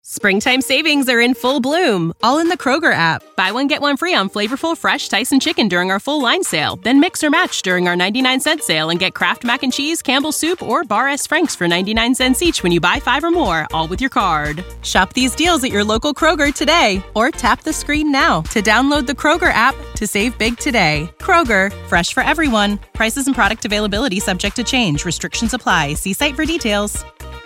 Springtime savings are in full bloom, all in the Kroger app. Buy one, get one free on flavorful, fresh Tyson chicken during our full line sale. Then mix or match during our 99-cent sale and get Kraft Mac and Cheese, Campbell's Soup, or Bar S. Frank's for 99 cents each when you buy 5 or more, all with your card. Shop these deals at your local Kroger today, or tap the screen now to download the Kroger app to save big today. Kroger, fresh for everyone. Prices and product availability subject to change. Restrictions apply. See site for details.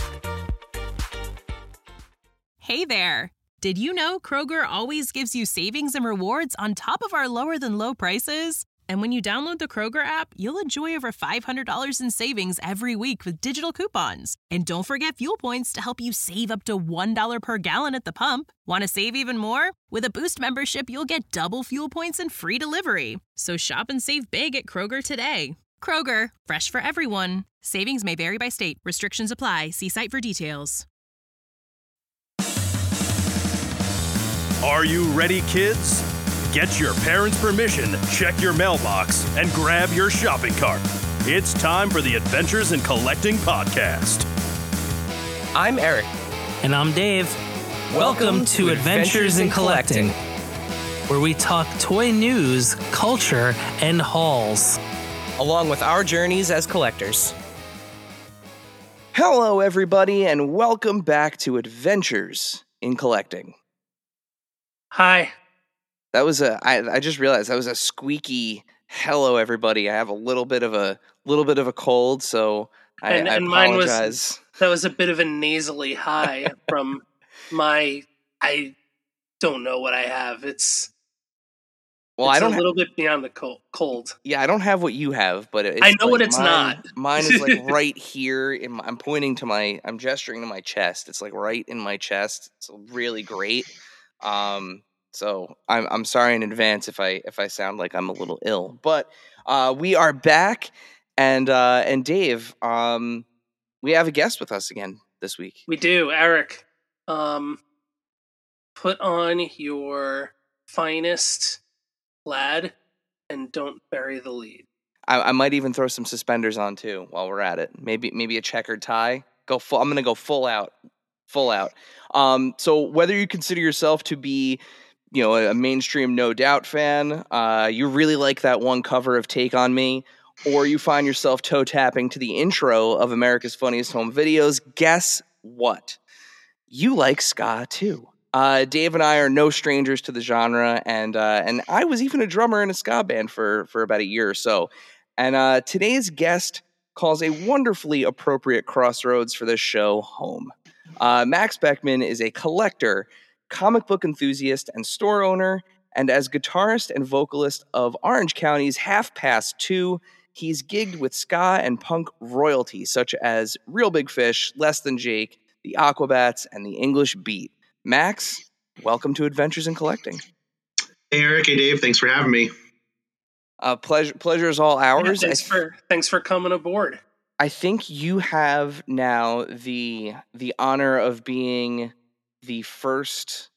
Hey there! Did you know Kroger always gives you savings and rewards on top of our lower-than-low prices? And when you download the Kroger app, you'll enjoy over $500 in savings every week with digital coupons. And don't forget fuel points to help you save up to $1 per gallon at the pump. Want to save even more? With a Boost membership, you'll get double fuel points and free delivery. So shop and save big at Kroger today. Kroger, fresh for everyone. Savings may vary by state. Restrictions apply. See site for details. Are you ready, kids? Get your parents' permission, check your mailbox, and grab your shopping cart. It's time for the Adventures in Collecting podcast. I'm Eric. And I'm Dave. Welcome to Adventures in Collecting, where we talk toy news, culture, and hauls, along with our journeys as collectors. Hello, everybody, and welcome back to Adventures in Collecting. Hi. That was I just realized that was a squeaky hello, everybody. I have a little bit of a cold, so I apologize. Mine that was a bit of a nasally hi from I don't know what I have. It's a little bit beyond the cold. Yeah, I don't have what you have, but I know what it's not. Mine is like right here. I'm gesturing to my chest. It's like right in my chest. It's really great. So I'm sorry in advance if I sound like I'm a little ill, but we are back, and Dave, we have a guest with us again this week. We do, Eric. Put on your finest plaid and don't bury the lead. I might even throw some suspenders on too while we're at it. Maybe a checkered tie. I'm gonna go full out. So whether you consider yourself to be, a mainstream No Doubt fan, you really like that one cover of Take On Me, or you find yourself toe tapping to the intro of America's Funniest Home Videos, guess what? You like ska too. Dave and I are no strangers to the genre, and I was even a drummer in a ska band for about a year or so. And today's guest calls a wonderfully appropriate crossroads for this show home. Max Beckman is a collector, comic book enthusiast, and store owner, and as guitarist and vocalist of Orange County's Half Past Two, he's gigged with ska and punk royalty such as Real Big Fish, Less Than Jake, the Aquabats, and the English Beat. Max, welcome to Adventures in Collecting. Hey, Eric. Hey, Dave. Thanks for having me. Pleasure is all ours. Yeah, thanks for coming aboard. I think you have now the honor of being the first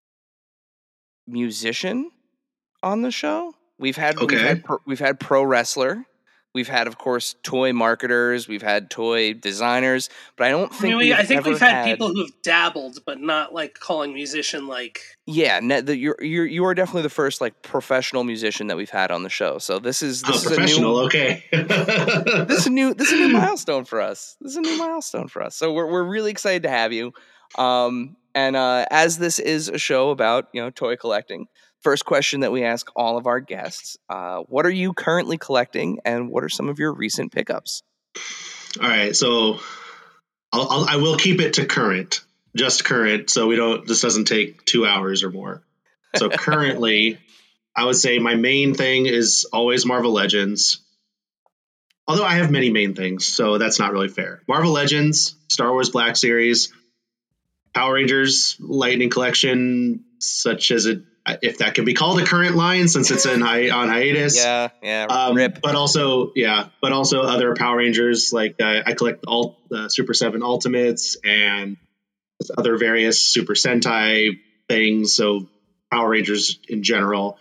musician on the show. We've had pro wrestler, we've had, of course, toy marketers, we've had toy designers, but I don't think we've had people who've dabbled, but not like calling musician like. Yeah, you are definitely the first like professional musician that we've had on the show. So this is professional. Okay, this is a new milestone for us. So we're really excited to have you. And as this is a show about toy collecting, first question that we ask all of our guests: what are you currently collecting, and what are some of your recent pickups? All right, so I will keep it to current. Just current, so this doesn't take 2 hours or more. So currently, I would say my main thing is always Marvel Legends. Although I have many main things, so that's not really fair. Marvel Legends, Star Wars Black Series, Power Rangers Lightning Collection, such as if that can be called a current line since it's on hiatus. Yeah. Rip. But also other Power Rangers, like I collect all Super 7 Ultimates and other various Super Sentai things, so Power Rangers in general,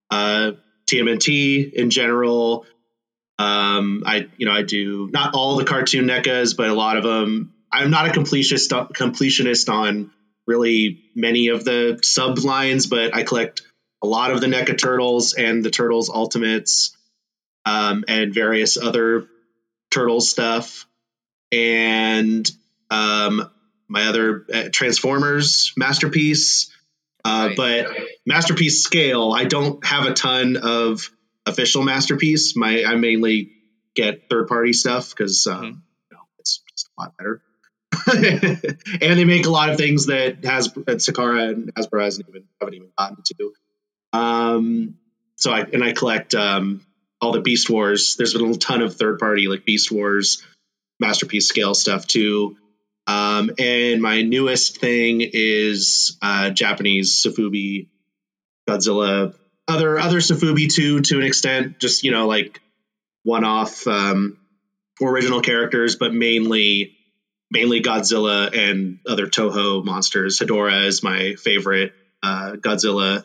TMNT in general. I do not all the cartoon NECAs, but a lot of them. I'm not a completionist on really many of the sub lines, but I collect a lot of the NECA Turtles and the Turtles Ultimates, and various other Turtles stuff. And my other Transformers Masterpiece. Nice. But Masterpiece scale, I don't have a ton of official Masterpiece. I mainly get third-party stuff because it's just a lot better. And they make a lot of things that Sakara and Hasbro haven't even gotten to. So I collect all the Beast Wars. There's been a ton of third-party like Beast Wars Masterpiece scale stuff too. And my newest thing is Japanese Sofubi, Godzilla, other Sofubi too, to an extent, just, like one-off original characters, but mainly Godzilla and other Toho monsters. Hedorah is my favorite Godzilla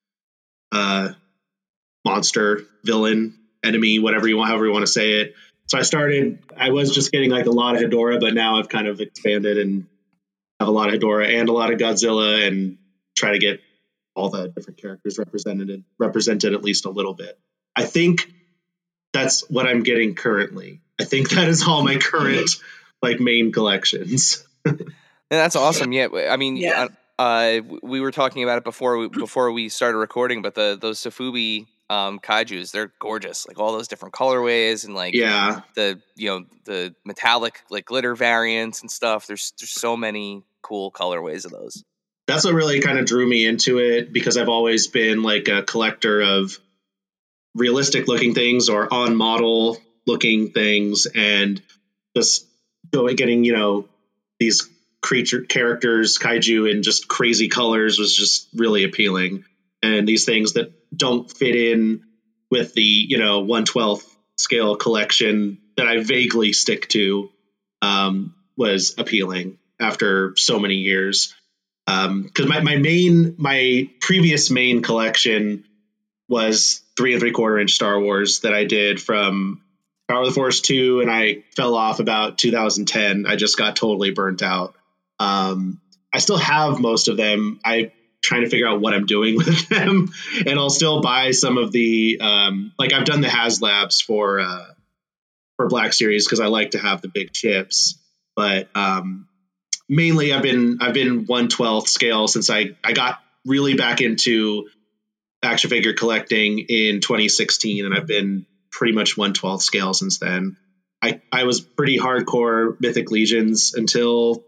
monster, villain, enemy, however you want to say it. So I was just getting like a lot of Hedorah, but now I've kind of expanded and have a lot of Hedorah and a lot of Godzilla, and try to get all the different characters represented at least a little bit. I think that's what I'm getting currently. I think that is all my current like main collections. And that's awesome. Yeah. I mean, we were talking about it before we started recording, but those Sofubi kaijus, they're gorgeous, like all those different colorways and like the metallic like glitter variants and stuff. There's so many cool colorways of those. That's what really kind of drew me into it, because I've always been like a collector of realistic looking things or on model looking things, and just getting these characters, kaiju, in just crazy colors was just really appealing. And these things that don't fit in with the 1/12 scale collection that I vaguely stick to was appealing after so many years. Because my previous main collection was 3 3/4 Star Wars that I did from Power of the Force 2, and I fell off about 2010. I just got totally burnt out. I still have most of them. I'm trying to figure out what I'm doing with them, and I'll still buy some of the like I've done the HasLabs for Black Series because I like to have the big chips, but mainly I've been 1/12 scale since I got really back into action figure collecting in 2016, and I've been pretty much 1/12 scale since then. I was pretty hardcore Mythic Legions until,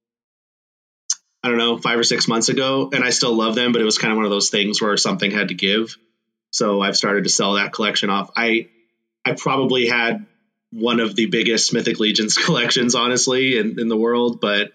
I don't know, 5 or 6 months ago, and I still love them, but it was kind of one of those things where something had to give. So I've started to sell that collection off. I probably had one of the biggest Mythic Legions collections, honestly, in the world, but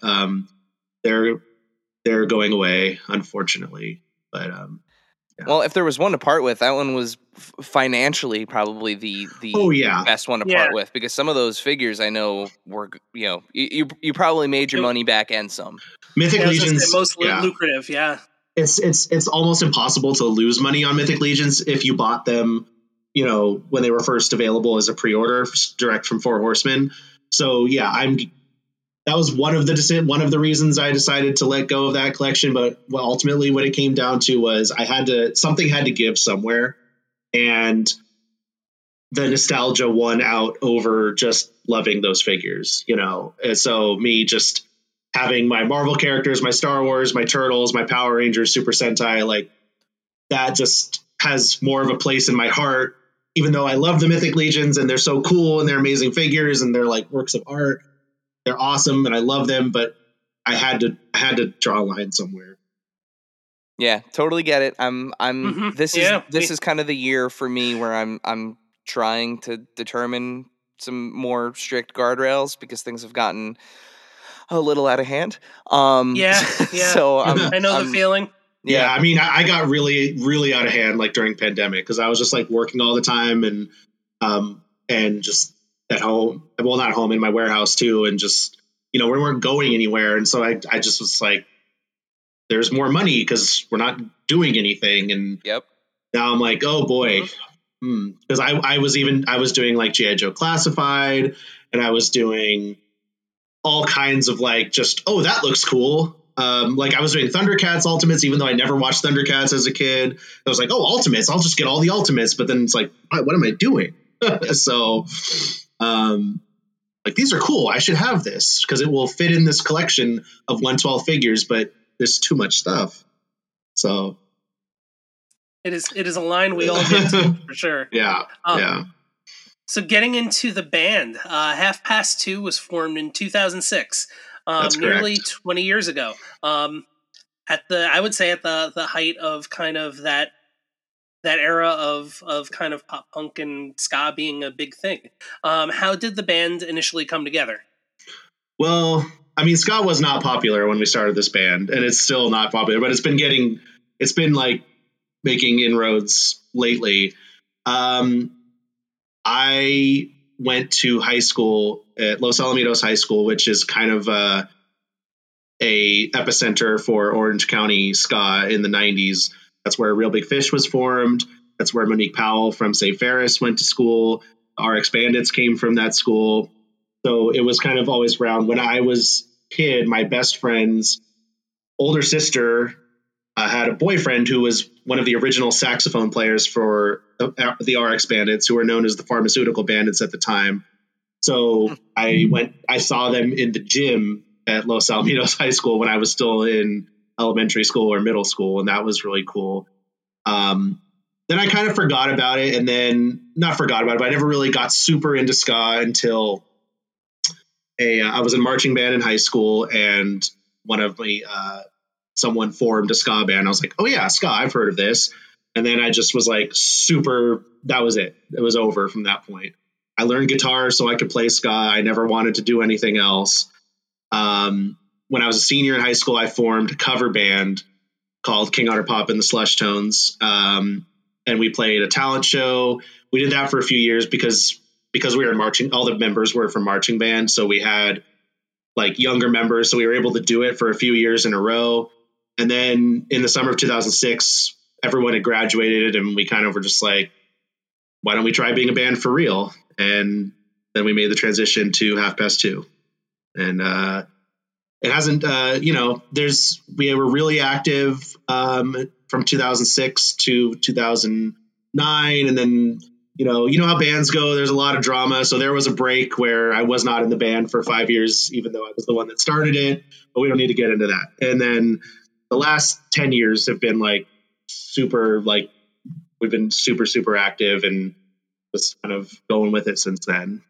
they're going away, unfortunately. But yeah. Well, if there was one to part with, that one was financially probably the best one to part with, because some of those figures I know were, you probably made your money back and some. Mythic Legions, most lucrative, It's almost impossible to lose money on Mythic Legions if you bought them, when they were first available as a pre-order direct from Four Horsemen. So that was one of the reasons I decided to let go of that collection. But ultimately what it came down to was something had to give somewhere, and the nostalgia won out over just loving those figures, And so me just having my Marvel characters, my Star Wars, my Turtles, my Power Rangers, Super Sentai, like that just has more of a place in my heart, even though I love the Mythic Legions and they're so cool and they're amazing figures and they're like works of art. They're awesome and I love them, but I had to draw a line somewhere. Yeah, totally get it. This is kind of the year for me where I'm trying to determine some more strict guardrails because things have gotten a little out of hand. So I know the feeling. Yeah, I mean, I got really, really out of hand like during pandemic because I was just like working all the time and just at home. Well, not home, in my warehouse too, and just we weren't going anywhere, and so I just was like, there's more money because we're not doing anything, and now I'm like, oh boy, because I was doing like G.I. Joe Classified, and I was doing all kinds of like just that looks cool. Like I was doing Thundercats Ultimates, even though I never watched Thundercats as a kid. I was like, oh, Ultimates, I'll just get all the Ultimates. But then it's like, what am I doing? So, like, these are cool. I should have this because it will fit in this collection of 112 figures, but there's too much stuff. So it is a line we all get to, for sure. Yeah. Yeah. So getting into the band, Half Past Two was formed in 2006, nearly 20 years ago. I would say at the height of kind of that era of kind of pop punk and ska being a big thing. How did the band initially come together? Well, I mean, ska was not popular when we started this band, and it's still not popular, but it's been like making inroads lately. I went to high school at Los Alamitos High School, which is kind of a epicenter for Orange County ska in the 90s. That's where Real Big Fish was formed. That's where Monique Powell from Save Ferris went to school. RX Bandits came from that school. So it was kind of always around. When I was a kid, my best friend's older sister had a boyfriend who was one of the original saxophone players for the RX Bandits, who were known as the Pharmaceutical Bandits at the time. So I saw them in the gym at Los Alamitos High School when I was still in elementary school or middle school, and that was really cool. Then I kind of forgot about it, and then not forgot about it, but I never really got super into ska until I was in marching band in high school, and one of my someone formed a ska band. I was like, oh yeah, ska, I've heard of this. And then I just was like that was it. It was over from that point. I learned guitar so I could play ska. I never wanted to do anything else. When I was a senior in high school, I formed a cover band called King Otter Pop and the Slush Tones. And we played a talent show. We did that for a few years because we were marching, all the members were from marching band. So we had like younger members. So we were able to do it for a few years in a row. And then in the summer of 2006, everyone had graduated and we kind of were just like, why don't we try being a band for real? And then we made the transition to Half Past Two. And it hasn't, we were really active from 2006 to 2009. And then, you know how bands go, there's a lot of drama. So there was a break where I was not in the band for 5 years, even though I was the one that started it, but we don't need to get into that. And then the last 10 years have been like super, like we've been super, super active and just kind of going with it since then.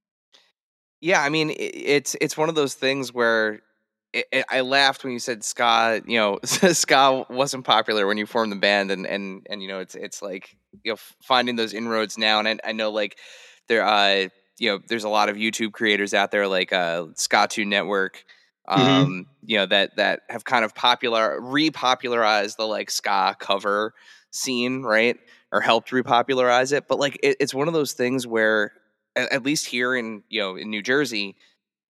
Yeah. I mean, it's one of those things where I laughed when you said ska, ska wasn't popular when you formed the band and it's like, finding those inroads now. And I know like there, there's a lot of YouTube creators out there like Ska2 Network, that have kind of repopularized the like ska cover scene, right? Or helped repopularize it. But like, it's one of those things where at least here in New Jersey,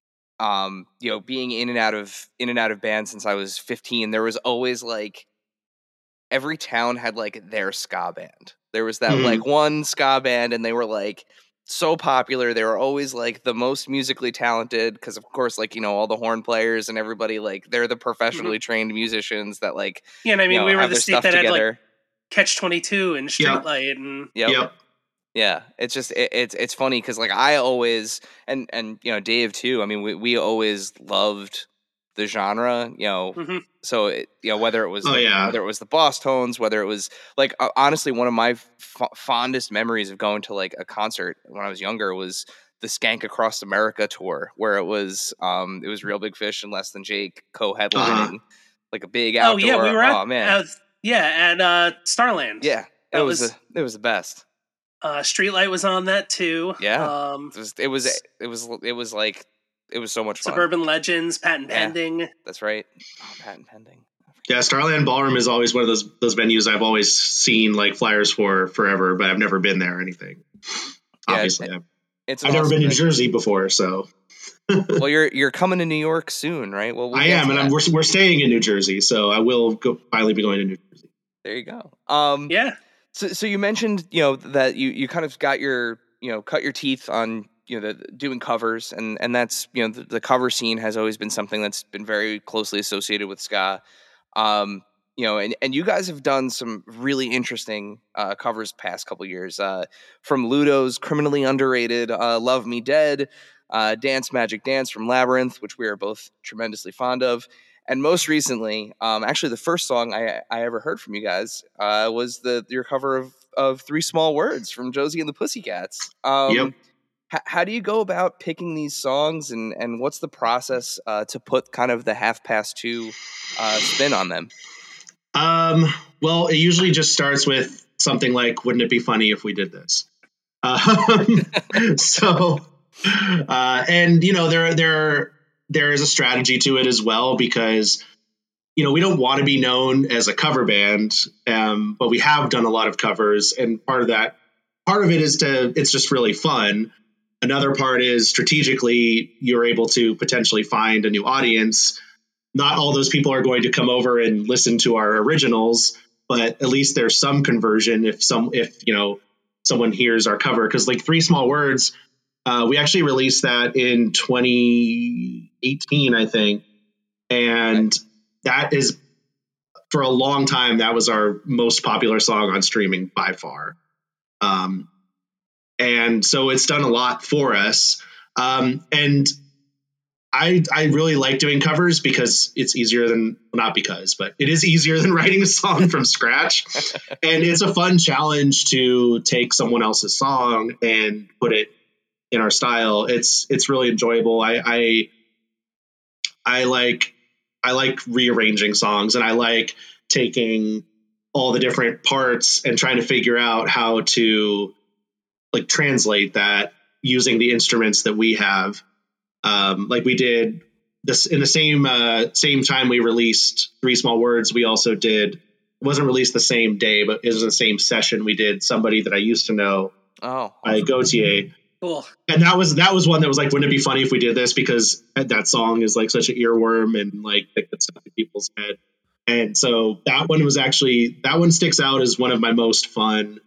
being in and out of bands since I was 15, there was always like every town had like their ska band. There was that like one ska band and they were like so popular. They were always like the most musically talented because of course like all the horn players and everybody like they're the professionally trained musicians that like and I mean we were the state that together. Had like Catch-22 and Streetlight and yeah, it's just it's funny because like I always and Dave too. I mean we always loved the genre, So whether it was whether it was the Boss Tones, whether it was like honestly one of my fondest memories of going to like a concert when I was younger was the Skank Across America tour, where it was Real Big Fish and Less Than Jake co-headlining like a big outdoor. We were at Starland. Yeah, it was the best. Streetlight was on that too. Yeah, it was like it was so much fun. Suburban Legends, Patent Pending. That's right. Oh, Patent Pending. Yeah, Starland Ballroom is always one of those venues I've always seen like flyers for forever, but I've never been there or anything. Obviously, I've never been to New Jersey before, so. Well, you're coming to New York soon, right? Well, I am, and we're staying in New Jersey, so I will finally be going to New Jersey. There you go. Yeah. So you mentioned that you kind of got your cut your teeth on doing covers, and that's, the cover scene has always been something that's been very closely associated with ska. And you guys have done some really interesting covers past couple years, from Ludo's criminally underrated Love Me Dead, Dance Magic Dance from Labyrinth, which we are both tremendously fond of. And most recently, actually the first song I ever heard from you guys was your cover of Three Small Words from Josie and the Pussycats. Yep. How do you go about picking these songs, and what's the process to put kind of the 2:30 spin on them? Well, it usually just starts with something like, wouldn't it be funny if we did this? There is a strategy to it as well, because, we don't want to be known as a cover band, but we have done a lot of covers. And part of it is it's just really fun. Another part is strategically, you're able to potentially find a new audience. Not all those people are going to come over and listen to our originals, but at least there's some conversion if someone hears our cover. Because like Three Small Words, we actually released that in 2018, I think, and that is, for a long time, that was our most popular song on streaming by far. And so it's done a lot for us. And I really like doing covers because it's easier than, not because, but it is easier than writing a song from scratch. And it's a fun challenge to take someone else's song and put it in our style. It's really enjoyable. I like rearranging songs, and I like taking all the different parts and trying to figure out how to like translate that using the instruments that we have. Like we did this in the same time we released Three Small Words. We also did, it wasn't released the same day, but it was the same session. We did Somebody That I Used to Know by Gautier. Cool. And that was one that was like, wouldn't it be funny if we did this? Because that song is like such an earworm and like that gets stuck in people's head. And so that one sticks out as one of my most fun,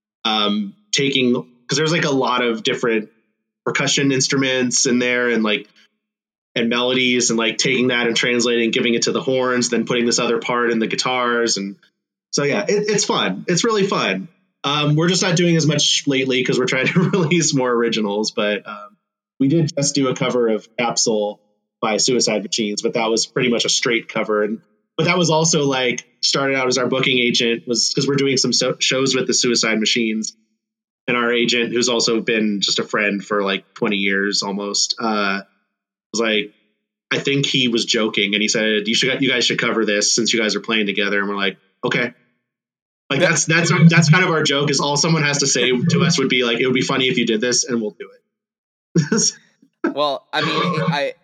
because there's like a lot of different percussion instruments in there and melodies, and like taking that and translating, giving it to the horns, then putting this other part in the guitars. And so, yeah, it's fun. It's really fun. We're just not doing as much lately because we're trying to release more originals, but we did just do a cover of Capsule by Suicide Machines, but that was pretty much a straight cover. But that was also like started out as our booking agent, was because we're doing some shows with the Suicide Machines, and our agent, who's also been just a friend for like 20 years almost, was like, I think he was joking, and he said, you guys should cover this since you guys are playing together. And we're like, okay. Like that's kind of our joke, is all someone has to say to us would be like, it would be funny if you did this, and we'll do it. Well, I mean,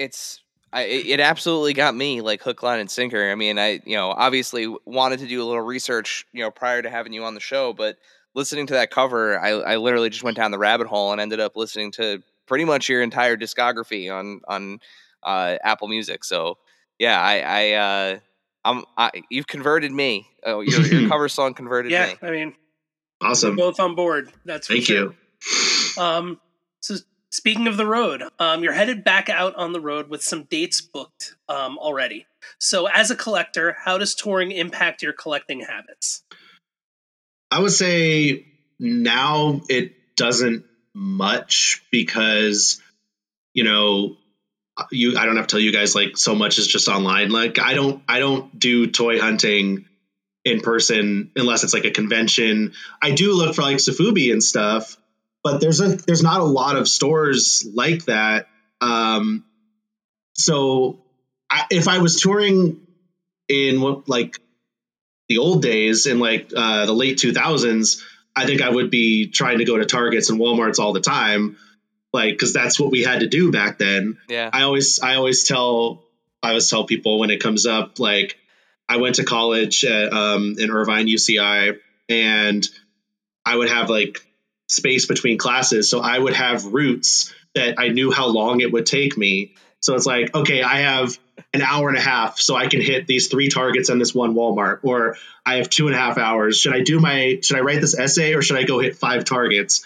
it absolutely got me like hook, line, and sinker. I mean, I obviously wanted to do a little research, prior to having you on the show, but listening to that cover, I literally just went down the rabbit hole and ended up listening to pretty much your entire discography on Apple Music. So yeah, you've converted me. Your cover song converted me. Yeah, I mean, awesome. We're both on board. That's for Thank sure. you. So speaking of the road, you're headed back out on the road with some dates booked already. So as a collector, how does touring impact your collecting habits? I would say now it doesn't much, because, I don't have to tell you guys, like, so much is just online. Like I don't do toy hunting in person unless it's like a convention. I do look for like Sofubi and stuff, but there's not a lot of stores like that. So if I was touring in like the old days, in like the late 2000s, I think I would be trying to go to Targets and Walmarts all the time, like, because that's what we had to do back then. Yeah. I always tell people when it comes up, like, I went to college at, in Irvine, UCI, and I would have like space between classes. So I would have routes that I knew how long it would take me. So it's like, okay, I have an hour and a half so I can hit these 3 targets in this one Walmart, or I have 2.5 hours. Should I write this essay, or should I go hit 5 targets?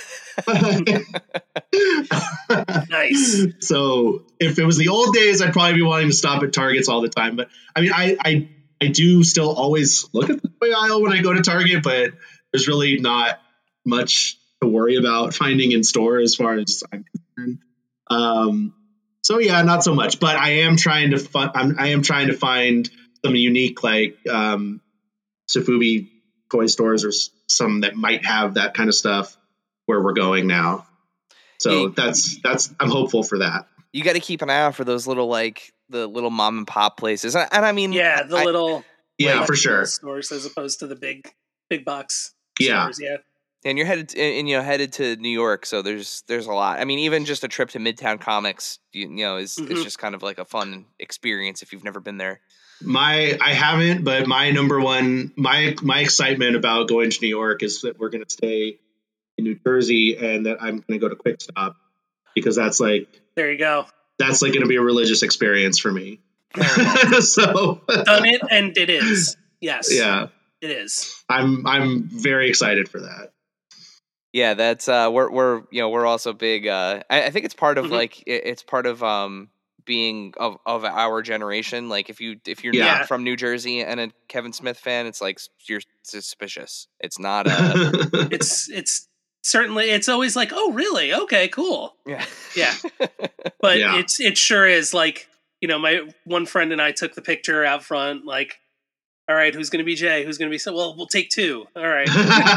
Nice. So if it was the old days, I'd probably be wanting to stop at Targets all the time. But I mean, I do still always look at the toy aisle when I go to Target, but there's really not much to worry about finding in store as far as I'm concerned. So yeah, not so much. But I am trying to find some unique like Sofubi toy stores or some that might have that kind of stuff where we're going now. So that's I'm hopeful for that. You got to keep an eye out for those little like the little mom and pop places, and I mean, Yeah, the little for sure stores as opposed to the big box Yeah. stores. Yeah. and you're headed to New York, so there's a lot. I mean, even just a trip to Midtown Comics, is just kind of like a fun experience if you've never been there. I haven't, but my number one, my excitement about going to New York is that we're going to stay in New Jersey and that I'm going to go to Quick Stop, because that's like, There you go. that's like going to be a religious experience for me. So Done it, and it is. Yes. yeah, It is. I'm very excited for that. Yeah, that's we're also big. I think it's part of like it's part of being of our generation. Like if you're Yeah. not from New Jersey and a Kevin Smith fan, it's like you're suspicious. It's not. It's certainly, it's always like, oh really? Okay, cool. Yeah. Yeah. But Yeah. it sure is like, my one friend and I took the picture out front, like, all right, who's going to be Jay? Who's going to be so? Well, we'll take 2. All right.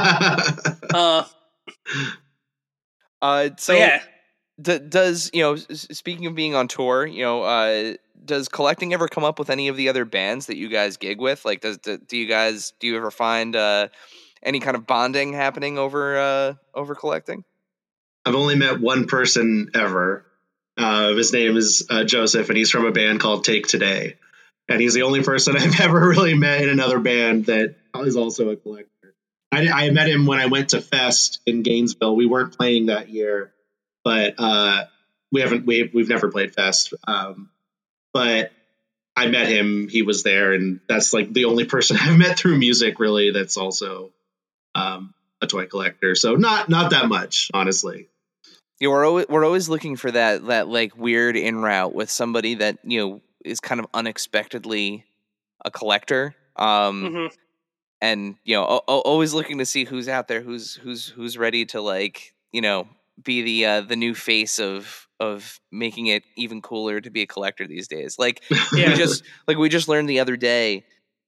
So yeah. does speaking of being on tour, does collecting ever come up with any of the other bands that you guys gig with? Like, do you ever find any kind of bonding happening over collecting? I've only met one person ever. His name is Joseph, and he's from a band called Take Today. And he's the only person I've ever really met in another band that is also a collector. I met him when I went to Fest in Gainesville. We weren't playing that year, but we've never played Fest. But I met him. He was there, and that's like the only person I've met through music really that's also a toy collector. So not that much, honestly. Yeah, we're always looking for that like weird in route with somebody that is kind of unexpectedly a collector. And always looking to see who's out there, who's ready to like be the new face of making it even cooler to be a collector these days. Like we just learned the other day,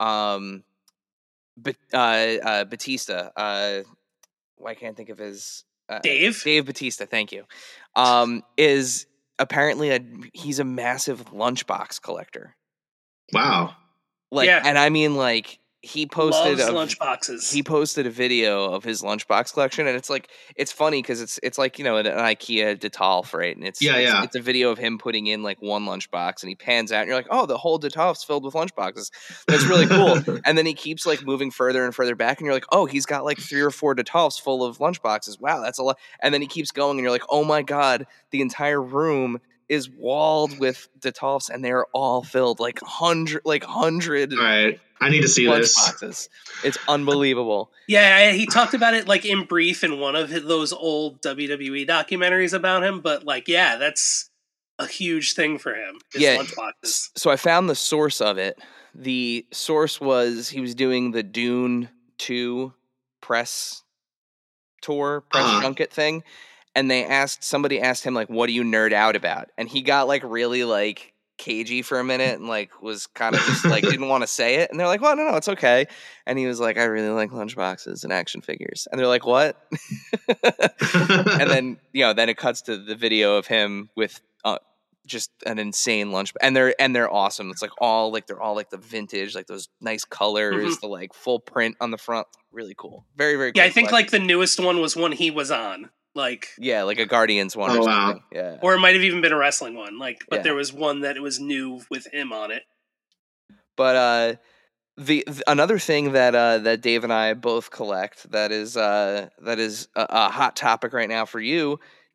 Batista. I can't think of his Dave Batista. Thank you. Is apparently he's a massive lunchbox collector. Wow. And I mean like. He posted lunchboxes. He posted a video of his lunchbox collection, and it's like it's funny because it's like an IKEA Detolf, right? And it's a video of him putting in like one lunchbox, and he pans out, and you're like, oh, the whole Detolf's filled with lunchboxes. That's really cool. And then he keeps like moving further and further back, and you're like, oh, he's got like 3 or 4 Detolfs full of lunchboxes. Wow, that's a lot. And then he keeps going, and you're like, oh my god, the entire room is walled with Detolfs, and they're all filled like hundred. All right. I need to see this. Boxes. It's unbelievable. Yeah, he talked about it like in brief in one of those old WWE documentaries about him, but like, yeah, that's a huge thing for him. Lunchboxes. So I found the source of it. The source was he was doing the Dune 2 press junket thing, and somebody asked him like, what do you nerd out about? And he got like really like cagey for a minute and like was kind of just like didn't want to say it, and they're like, well, no, it's okay. And he was like, I really like lunchboxes and action figures. And they're like, what? And then then it cuts to the video of him with just an insane lunch, and they're awesome. It's like they're all like the vintage, like those nice colors, the like full print on the front, really cool, very very cool. Yeah, I think like the newest one was one he was on. Like a Guardians one or something. Wow. Yeah. Or it might have even been a wrestling one. But there was one that it was new with him on it. But the another thing that Dave and I both collect that is a hot topic right now for you.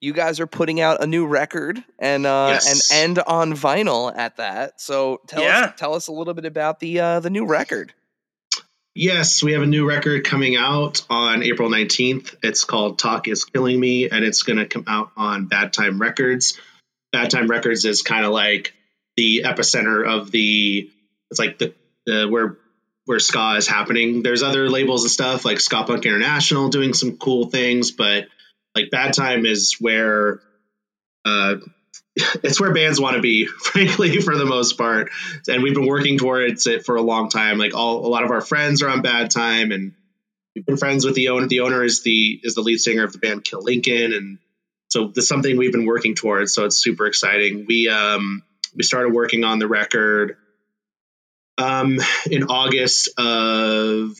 you guys are putting out a new record and end on vinyl at that. So tell us a little bit about the new record. Yes, we have a new record coming out on April 19th. It's called Talk Is Killing Me, and it's going to come out on Bad Time Records. Bad Time Records is kind of like the epicenter of it's like the where ska is happening. There's other labels and stuff like Ska Punk International doing some cool things, but like Bad Time is where it's where bands want to be, frankly, for the most part. And we've been working towards it for a long time. Like a lot of our friends are on Bad Time, and we've been friends with the owner. The owner is the lead singer of the band Kill Lincoln. And so this is something we've been working towards. So it's super exciting. We started working on the record in August of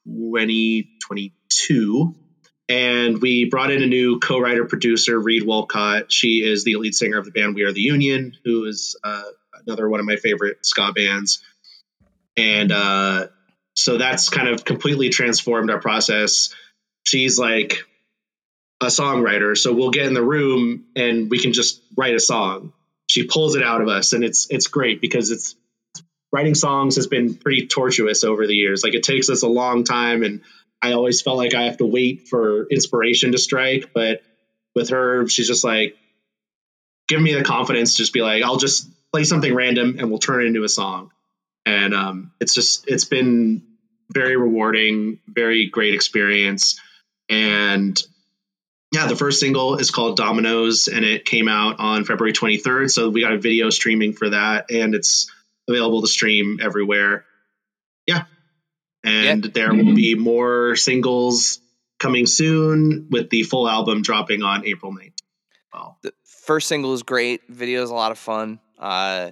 2022. And we brought in a new co-writer producer, Reed Wolcott. She is the lead singer of the band We Are the Union, who is another one of my favorite ska bands. And so that's kind of completely transformed our process. She's like a songwriter. So we'll get in the room and we can just write a song. She pulls it out of us, and it's great because writing songs has been pretty tortuous over the years. Like it takes us a long time, and I always felt like I have to wait for inspiration to strike. But with her, she's just like, give me the confidence to just be like, I'll just play something random and we'll turn it into a song. And it's been very rewarding, very great experience. And yeah, the first single is called Dominoes, and it came out on February 23rd. So we got a video streaming for that, and it's available to stream everywhere. Yeah. And there will be more singles coming soon, with the full album dropping on April 9th. Wow. The first single is great. Video is a lot of fun. I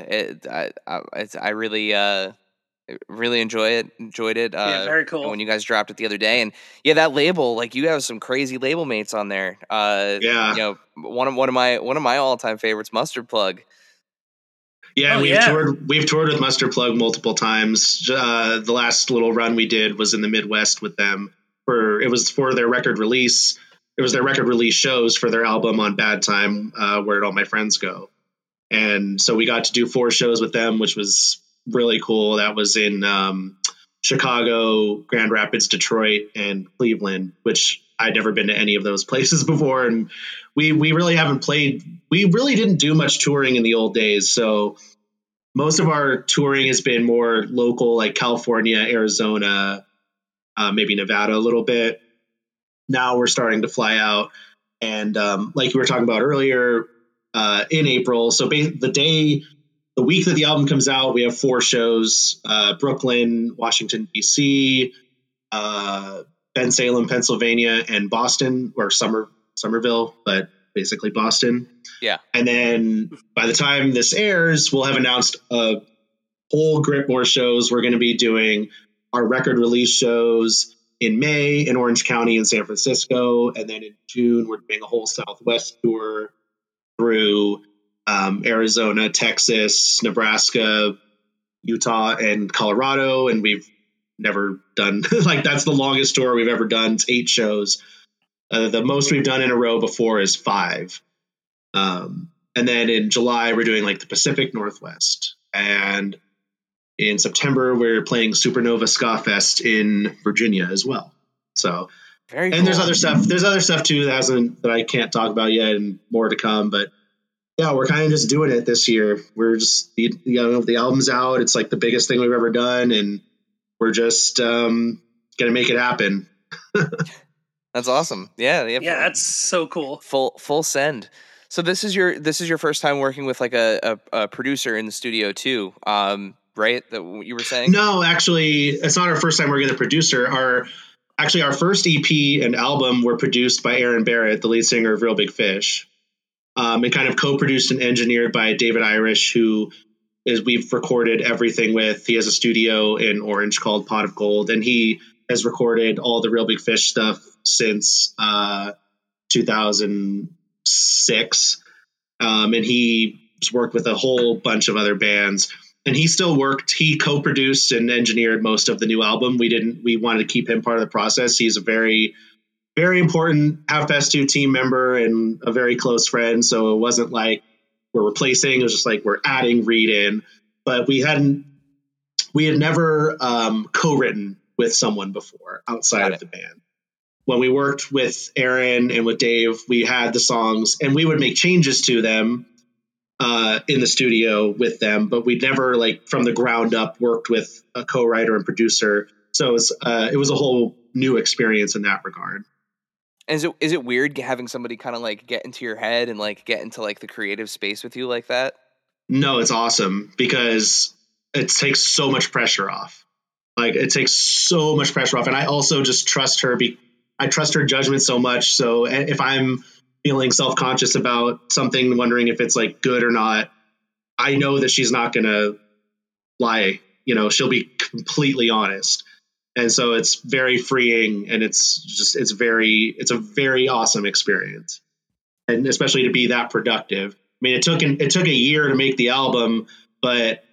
really enjoyed it. Very cool. When you guys dropped it the other day, and that label, like you have some crazy label mates on there. One of my all-time favorites, Mustard Plug. Yeah, we've toured with Mustard Plug multiple times. The last little run we did was in the Midwest with them. It was for their record release. It was their record release shows for their album on Bad Time, Where'd All My Friends Go? And so we got to do 4 shows with them, which was really cool. That was in Chicago, Grand Rapids, Detroit, and Cleveland, which I'd never been to any of those places before. And we really haven't played. We really didn't do much touring in the old days. So most of our touring has been more local, like California, Arizona, maybe Nevada a little bit. Now we're starting to fly out. And like we were talking about earlier, in April. So the week that the album comes out, we have 4 shows, Brooklyn, Washington, D.C., Bensalem, Pennsylvania, and Boston, or Somerville, but basically Boston. Yeah. And then by the time this airs, we'll have announced a whole grip more shows. We're going to be doing our record release shows in May in Orange County and San Francisco. And then in June, we're doing a whole Southwest tour through Arizona, Texas, Nebraska, Utah, and Colorado. And we've never done like that's the longest tour we've ever done. It's 8 shows. The most we've done in a row before is 5. And then in July, we're doing like the Pacific Northwest. And in September, we're playing Supernova Ska Fest in Virginia as well. So, very cool. And there's other stuff. There's other stuff too that I can't talk about yet, and more to come. But yeah, we're kind of just doing it this year. We're just, the album's out. It's like the biggest thing we've ever done, and we're just gonna make it happen. That's awesome. Yeah, that's so cool. Full send. So this is your first time working with like a producer in the studio too, right? That you were saying? No, actually, it's not our first time working with a producer. Our first EP and album were produced by Aaron Barrett, the lead singer of Real Big Fish, and kind of co-produced and engineered by David Irish, we've recorded everything with. He has a studio in Orange called Pot of Gold, and he has recorded all the Real Big Fish stuff since 2006. And he's worked with a whole bunch of other bands, and he co-produced and engineered most of the new album. We wanted to keep him part of the process. He's a very very important Half Past Two team member and a very close friend. So it wasn't like we're replacing, it was just like we're adding Reed in. But we had never co-written with someone before outside of the band. When we worked with Aaron and with Dave, we had the songs and we would make changes to them in the studio with them, but we'd never like from the ground up worked with a co-writer and producer. So it was a whole new experience in that regard. And is it weird having somebody kind of like get into your head and like get into like the creative space with you like that? No, it's awesome because it takes so much pressure off. Like it takes so much pressure off. And I also just trust her. I trust her judgment so much. So if I'm feeling self-conscious about something, wondering if it's like good or not, I know that she's not going to lie. You know, she'll be completely honest. And so it's very freeing and it's a very awesome experience. And especially to be that productive. I mean, it took a year to make the album, but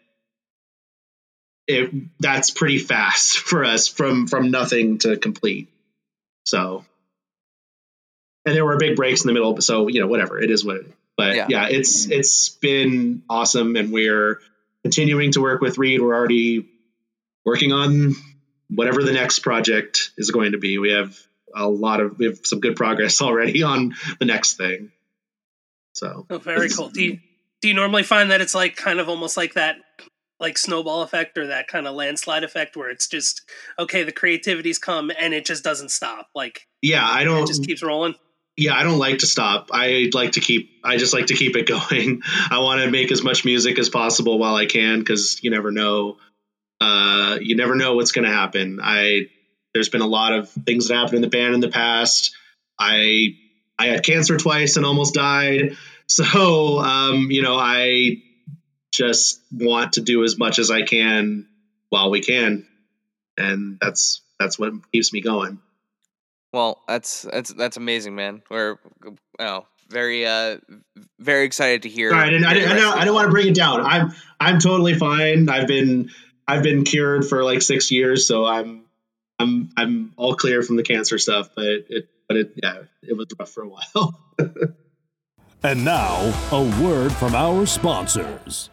that's pretty fast for us from nothing to complete. So, and there were big breaks in the middle. So, you know, whatever, it is what it is. But yeah, it's been awesome. And we're continuing to work with Reed. We're already working on whatever the next project is going to be. We have some good progress already on the next thing. So very cool. Do you normally find that it's like kind of almost like that, like snowball effect or that kind of landslide effect where it's just, okay, the creativity's come and it just doesn't stop? Like, yeah, it just keeps rolling. Yeah, I don't like to stop. I just like to keep it going. I want to make as much music as possible while I can, because you never know. You never know what's going to happen. There's been a lot of things that happened in the band in the past. I had cancer twice and almost died. So, I just want to do as much as I can while we can. And that's what keeps me going. Well, that's amazing, man. We're very very excited to hear. All right, and I don't want to bring it down. I'm totally fine. I've been cured for like 6 years, so I'm all clear from the cancer stuff. But it was rough for a while. And now a word from our sponsors.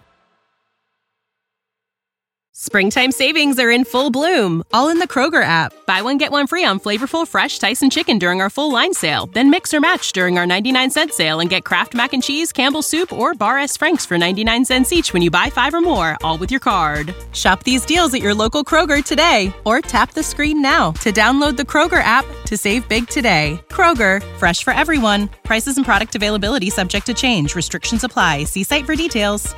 Springtime savings are in full bloom, all in the Kroger app. Buy one, get one free on flavorful, fresh Tyson chicken during our full line sale. Then mix or match during our 99-cent sale and get Kraft Mac and Cheese, Campbell's Soup, or Bar S. Frank's for 99 cents each when you buy 5 or more, all with your card. Shop these deals at your local Kroger today, or tap the screen now to download the Kroger app to save big today. Kroger, fresh for everyone. Prices and product availability subject to change. Restrictions apply. See site for details.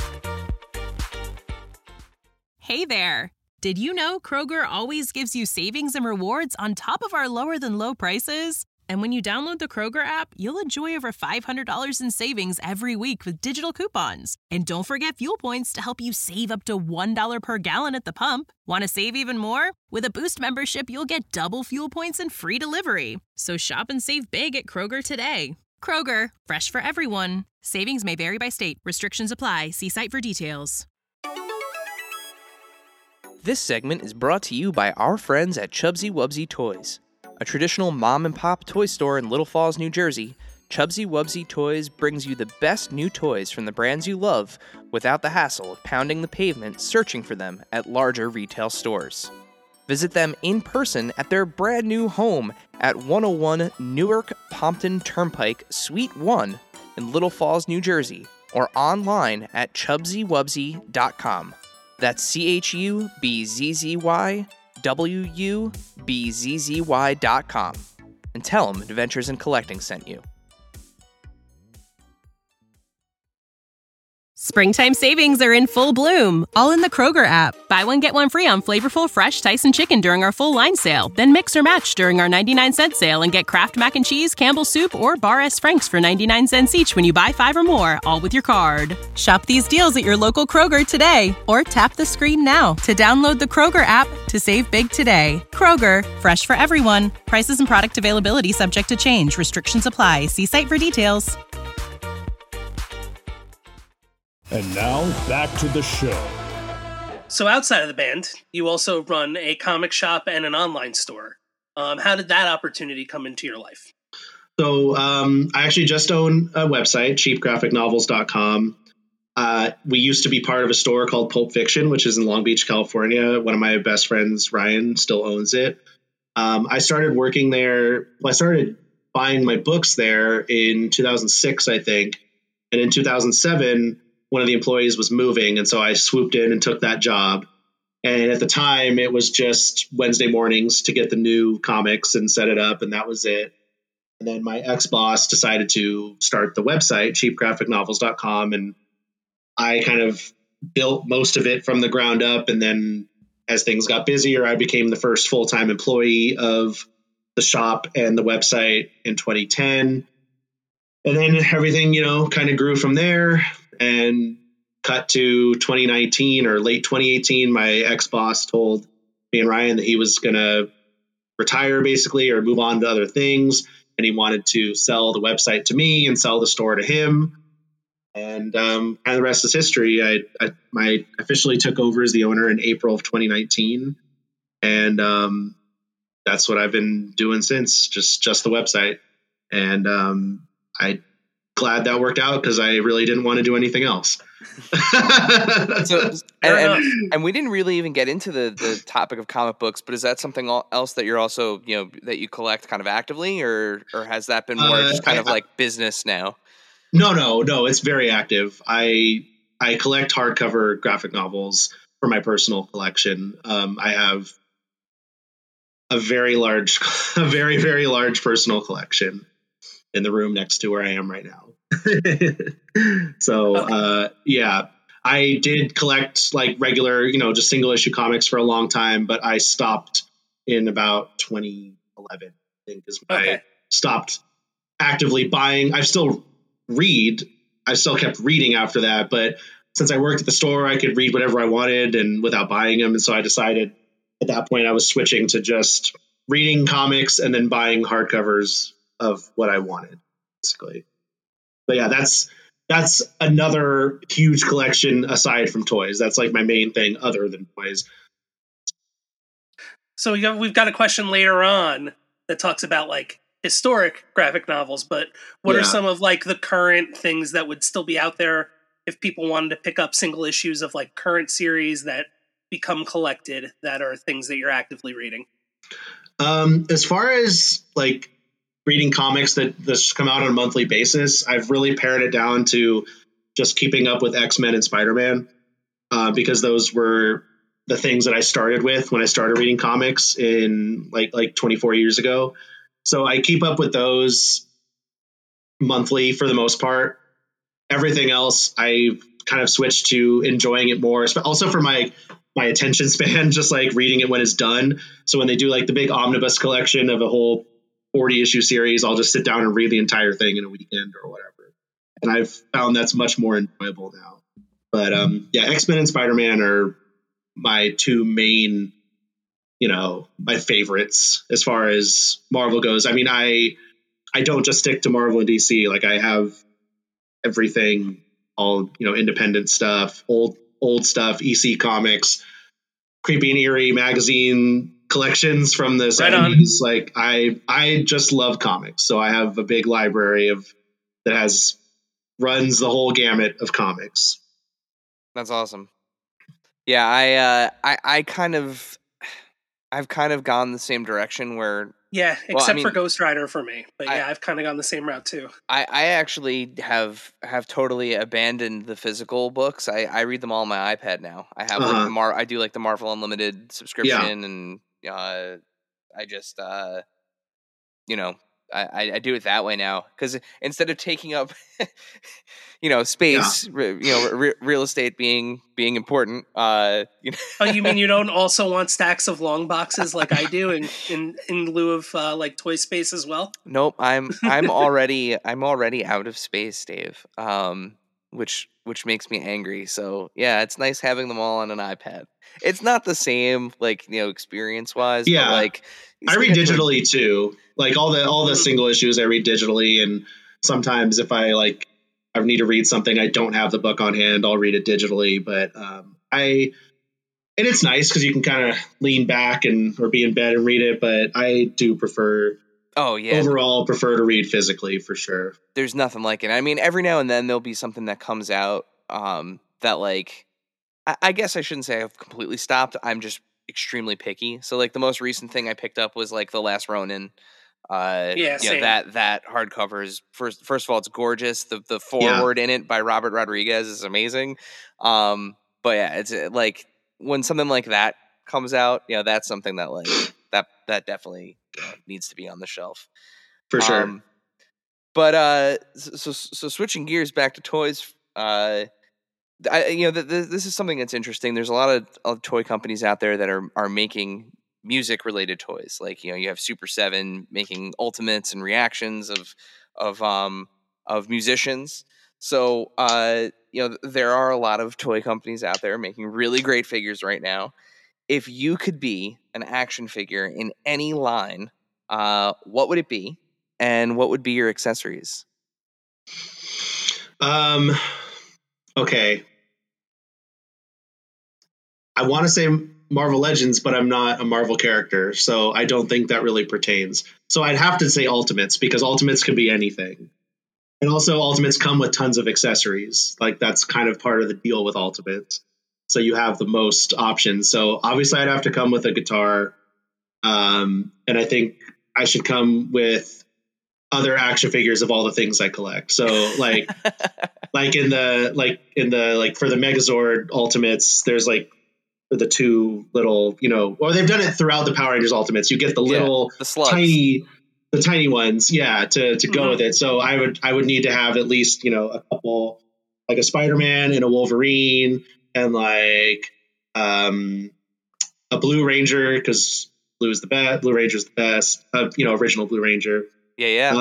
Hey there! Did you know Kroger always gives you savings and rewards on top of our lower-than-low prices? And when you download the Kroger app, you'll enjoy over $500 in savings every week with digital coupons. And don't forget fuel points to help you save up to $1 per gallon at the pump. Want to save even more? With a Boost membership, you'll get double fuel points and free delivery. So shop and save big at Kroger today. Kroger, fresh for everyone. Savings may vary by state. Restrictions apply. See site for details. This segment is brought to you by our friends at Chubsy Wubsy Toys. A traditional mom-and-pop toy store in Little Falls, New Jersey, Chubsy Wubsy Toys brings you the best new toys from the brands you love without the hassle of pounding the pavement searching for them at larger retail stores. Visit them in person at their brand new home at 101 Newark Pompton Turnpike, Suite 1 in Little Falls, New Jersey, or online at chubsywubsy.com. That's CHUBZZYWUBZZY.com. And tell them Adventures in Collecting sent you. Springtime savings are in full bloom, all in the Kroger app. Buy one, get one free on flavorful, fresh Tyson chicken during our full line sale. Then mix or match during our 99-cent sale and get Kraft Mac and Cheese, Campbell's Soup, or Bar S. Frank's for 99 cents each when you buy 5 or more, all with your card. Shop these deals at your local Kroger today, or tap the screen now to download the Kroger app to save big today. Kroger, fresh for everyone. Prices and product availability subject to change. Restrictions apply. See site for details. And now, back to the show. So outside of the band, you also run a comic shop and an online store. How did that opportunity come into your life? So I actually just own a website, cheapgraphicnovels.com. We used to be part of a store called Pulp Fiction, which is in Long Beach, California. One of my best friends, Ryan, still owns it. I started working there. Well, I started buying my books there in 2006, I think. And in 2007, one of the employees was moving. And so I swooped in and took that job. And at the time, it was just Wednesday mornings to get the new comics and set it up. And that was it. And then my ex-boss decided to start the website, cheapgraphicnovels.com. And I kind of built most of it from the ground up. And then as things got busier, I became the first full-time employee of the shop and the website in 2010. And then everything, kind of grew from there. And cut to 2019 or late 2018, my ex-boss told me and Ryan that he was going to retire basically or move on to other things. And he wanted to sell the website to me and sell the store to him. And kind of the rest is history. I officially took over as the owner in April of 2019. And that's what I've been doing since, just the website. And I'm glad that worked out because I really didn't want to do anything else. And we didn't really even get into the topic of comic books, but is that something else that you're also, that you collect kind of actively, or has that been more just kind of like business now? No, it's very active. I collect hardcover graphic novels for my personal collection. I have a very very large personal collection in the room next to where I am right now. So, okay. Yeah, I did collect like regular, just single issue comics for a long time, but I stopped in about 2011, I think is when I stopped actively buying. I still kept reading after that, but since I worked at the store, I could read whatever I wanted and without buying them. And so I decided at that point I was switching to just reading comics and then buying hardcovers of what I wanted, basically. But yeah, that's another huge collection aside from toys. That's like my main thing other than toys. So we've got a question later on that talks about like historic graphic novels, but what are some of like the current things that would still be out there if people wanted to pick up single issues of like current series that become collected that are things that you're actively reading? As far as like reading comics that just come out on a monthly basis, I've really pared it down to just keeping up with X-Men and Spider-Man, because those were the things that I started with when I started reading comics in like 24 years ago. So I keep up with those monthly for the most part. Everything else, I kind of switched to enjoying it more, also for my attention span, just like reading it when it's done. So when they do like the big omnibus collection of a whole 40 issue series, I'll just sit down and read the entire thing in a weekend or whatever. And I've found that's much more enjoyable now. But X-Men and Spider-Man are my two main, my favorites as far as Marvel goes. I mean, I don't just stick to Marvel and DC. Like I have everything, all, independent stuff, old stuff, EC Comics, Creepy and Eerie magazine collections from the 70s. Like I just love comics. So I have a big library that runs the whole gamut of comics. That's awesome. Yeah, I've kind of gone the same direction where for Ghost Rider for me. But I've kind of gone the same route too. I actually have totally abandoned the physical books. I read them all on my iPad now. I have I do like the Marvel Unlimited subscription, and I just I do it that way now, because instead of taking up space, real estate being important. Oh, you mean you don't also want stacks of long boxes like I do in lieu of like toy space as well? Nope, I'm already out of space, Dave. Which makes me angry. So yeah, it's nice having them all on an iPad. It's not the same, experience wise. Yeah, but like I read digitally too. Like all the single issues I read digitally, and sometimes if I need to read something I don't have the book on hand, I'll read it digitally. But and it's nice because you can kind of lean back or be in bed and read it. But I do prefer. Oh yeah. Overall, prefer to read physically for sure. There's nothing like it. I mean, every now and then there'll be something that comes out that like I guess I shouldn't say I've completely stopped. I'm just extremely picky. So like the most recent thing I picked up was like The Last Ronin. Same. That hardcover is first of all, it's gorgeous. The foreword in it by Robert Rodriguez is amazing. But yeah, it's like when something like that comes out, that's something that like that definitely needs to be on the shelf for sure. But so switching gears back to toys, this is something that's interesting. There's a lot of toy companies out there that are making music related toys. Like, you have Super 7 making ultimates and reactions of musicians. So, there are a lot of toy companies out there making really great figures right now. If you could be an action figure in any line, what would it be? And what would be your accessories? Okay. I want to say Marvel Legends, but I'm not a Marvel character, so I don't think that really pertains. So I'd have to say Ultimates, because Ultimates could be anything. And also Ultimates come with tons of accessories. Like, that's kind of part of the deal with Ultimates. So you have the most options. So obviously I'd have to come with a guitar. And I think I should come with other action figures of all the things I collect. So like, for the Megazord Ultimates, there's like the two little, or they've done it throughout the Power Rangers Ultimates. You get the little the tiny ones, to go with it. So I would need to have at least, a couple, like a Spider-Man and a Wolverine and like a Blue Ranger, because Blue Ranger's the best, original Blue Ranger. Yeah.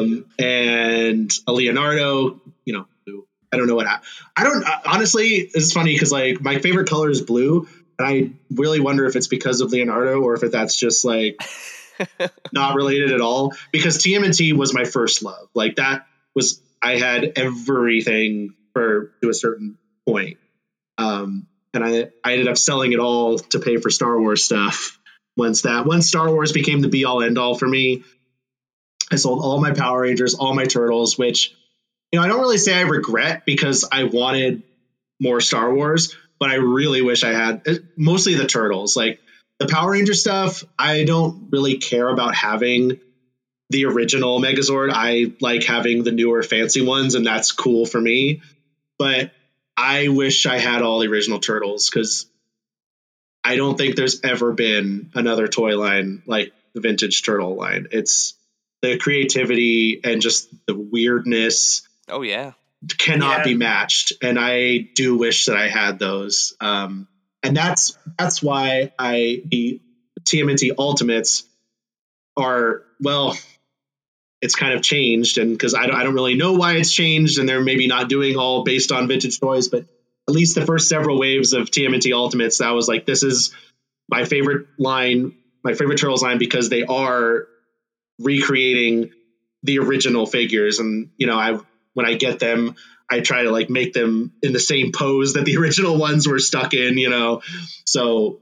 And a Leonardo, I don't know honestly, this is funny because like my favorite color is blue. And I really wonder if it's because of Leonardo or if that's just like not related at all, because TMNT was my first love. Like I had everything to a certain point. And I ended up selling it all to pay for Star Wars stuff. Once Star Wars became the be all end all for me, I sold all my Power Rangers, all my Turtles, which, I don't really say I regret, because I wanted more Star Wars, but I really wish I had mostly the Turtles. Like the Power Ranger stuff, I don't really care about having the original Megazord. I like having the newer fancy ones, and that's cool for me. But I wish I had all the original Turtles, because I don't think there's ever been another toy line like the vintage Turtle line. It's the creativity and just the weirdness. Oh yeah. Cannot be matched. And I do wish that I had those. And that's why the TMNT Ultimates are, well, it's kind of changed. And because I don't really know why it's changed, and they're maybe not doing all based on vintage toys, but at least the first several waves of TMNT Ultimates, that was like, this is my favorite line, my favorite Turtles line, because they are recreating the original figures. And, when I get them, I try to like make them in the same pose that the original ones were stuck in, So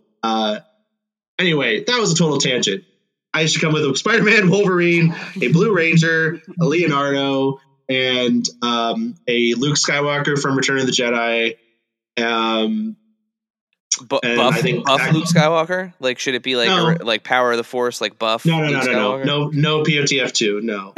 anyway, that was a total tangent. I should come with a Spider-Man, Wolverine, a Blue Ranger, a Leonardo, and a Luke Skywalker from Return of the Jedi. Buff Luke Skywalker? Like, should it be like like Power of the Force, like buff? No, POTF2, no.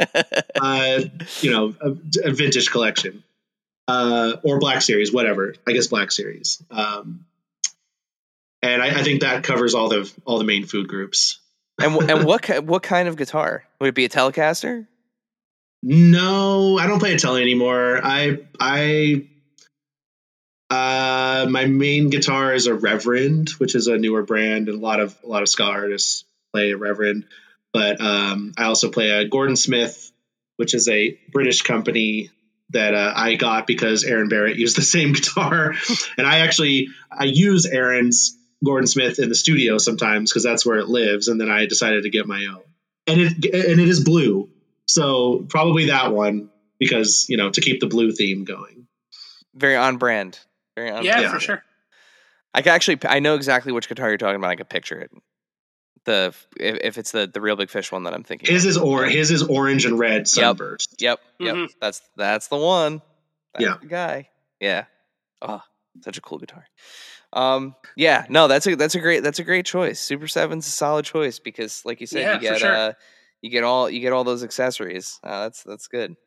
A vintage collection, or Black Series, whatever. I guess Black Series. And I think that covers all the main food groups. And what kind of guitar? Would it be a Telecaster? No, I don't play a Tele anymore. My main guitar is a Reverend, which is a newer brand, and a lot of ska artists play a Reverend. But I also play a Gordon Smith, which is a British company that I got because Aaron Barrett used the same guitar, and I use Aaron's Gordon Smith in the studio sometimes because that's where it lives, and then I decided to get my own, and it is blue, so probably that one, because to keep the blue theme going. Very on brand. Yeah, for sure. I know exactly which guitar you're talking about. I can picture it. If it's the Real Big Fish one that I'm thinking. His is orange and red sunburst. Yep. That's the one. That's Yeah. the guy. Yeah. Oh, such a cool guitar. That's a great choice. Super 7's a solid choice because, like you said, you get all those accessories. That's good.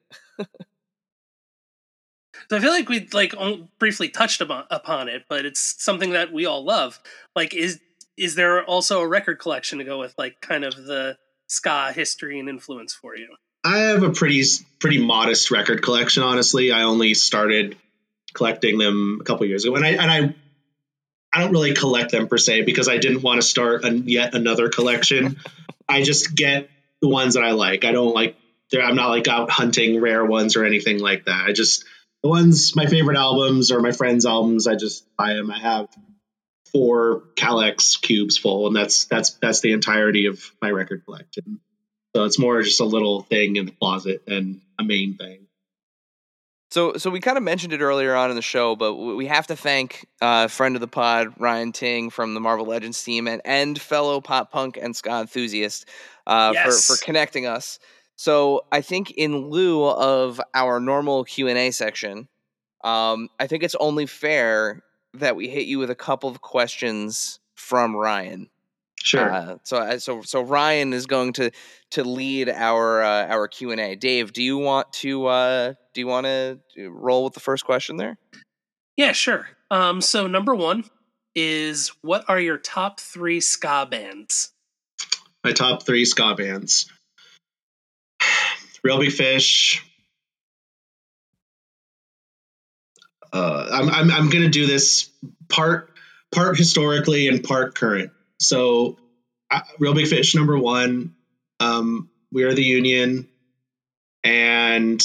So I feel like we briefly touched upon it, but it's something that we all love. Like, is there also a record collection to go with, like, kind of the ska history and influence for you? I have a pretty modest record collection. Honestly, I only started collecting them a couple years ago, and I don't really collect them per se because I didn't want to start yet another collection. I just get the ones that I like. I don't like. I'm not like out hunting rare ones or anything like that. I just the ones my favorite albums or my friends' albums. I just buy them. I have 4 Kalex cubes full, and that's the entirety of my record collection. So it's more just a little thing in the closet than a main thing. So we kind of mentioned it earlier on in the show, but we have to thank friend of the pod, Ryan Ting from the Marvel Legends team and fellow pop punk and ska enthusiast for connecting us. So I think in lieu of our normal Q&A section, I think it's only fair that we hit you with a couple of questions from Ryan. Sure. So Ryan is going to lead our Q&A. Dave, do you want to roll with the first question there? Yeah, sure. So number 1 is, what are your top 3 ska bands? My top 3 ska bands: Real Big Fish. I'm gonna do this part historically and part current. So, Real Big Fish number 1. We Are the Union, and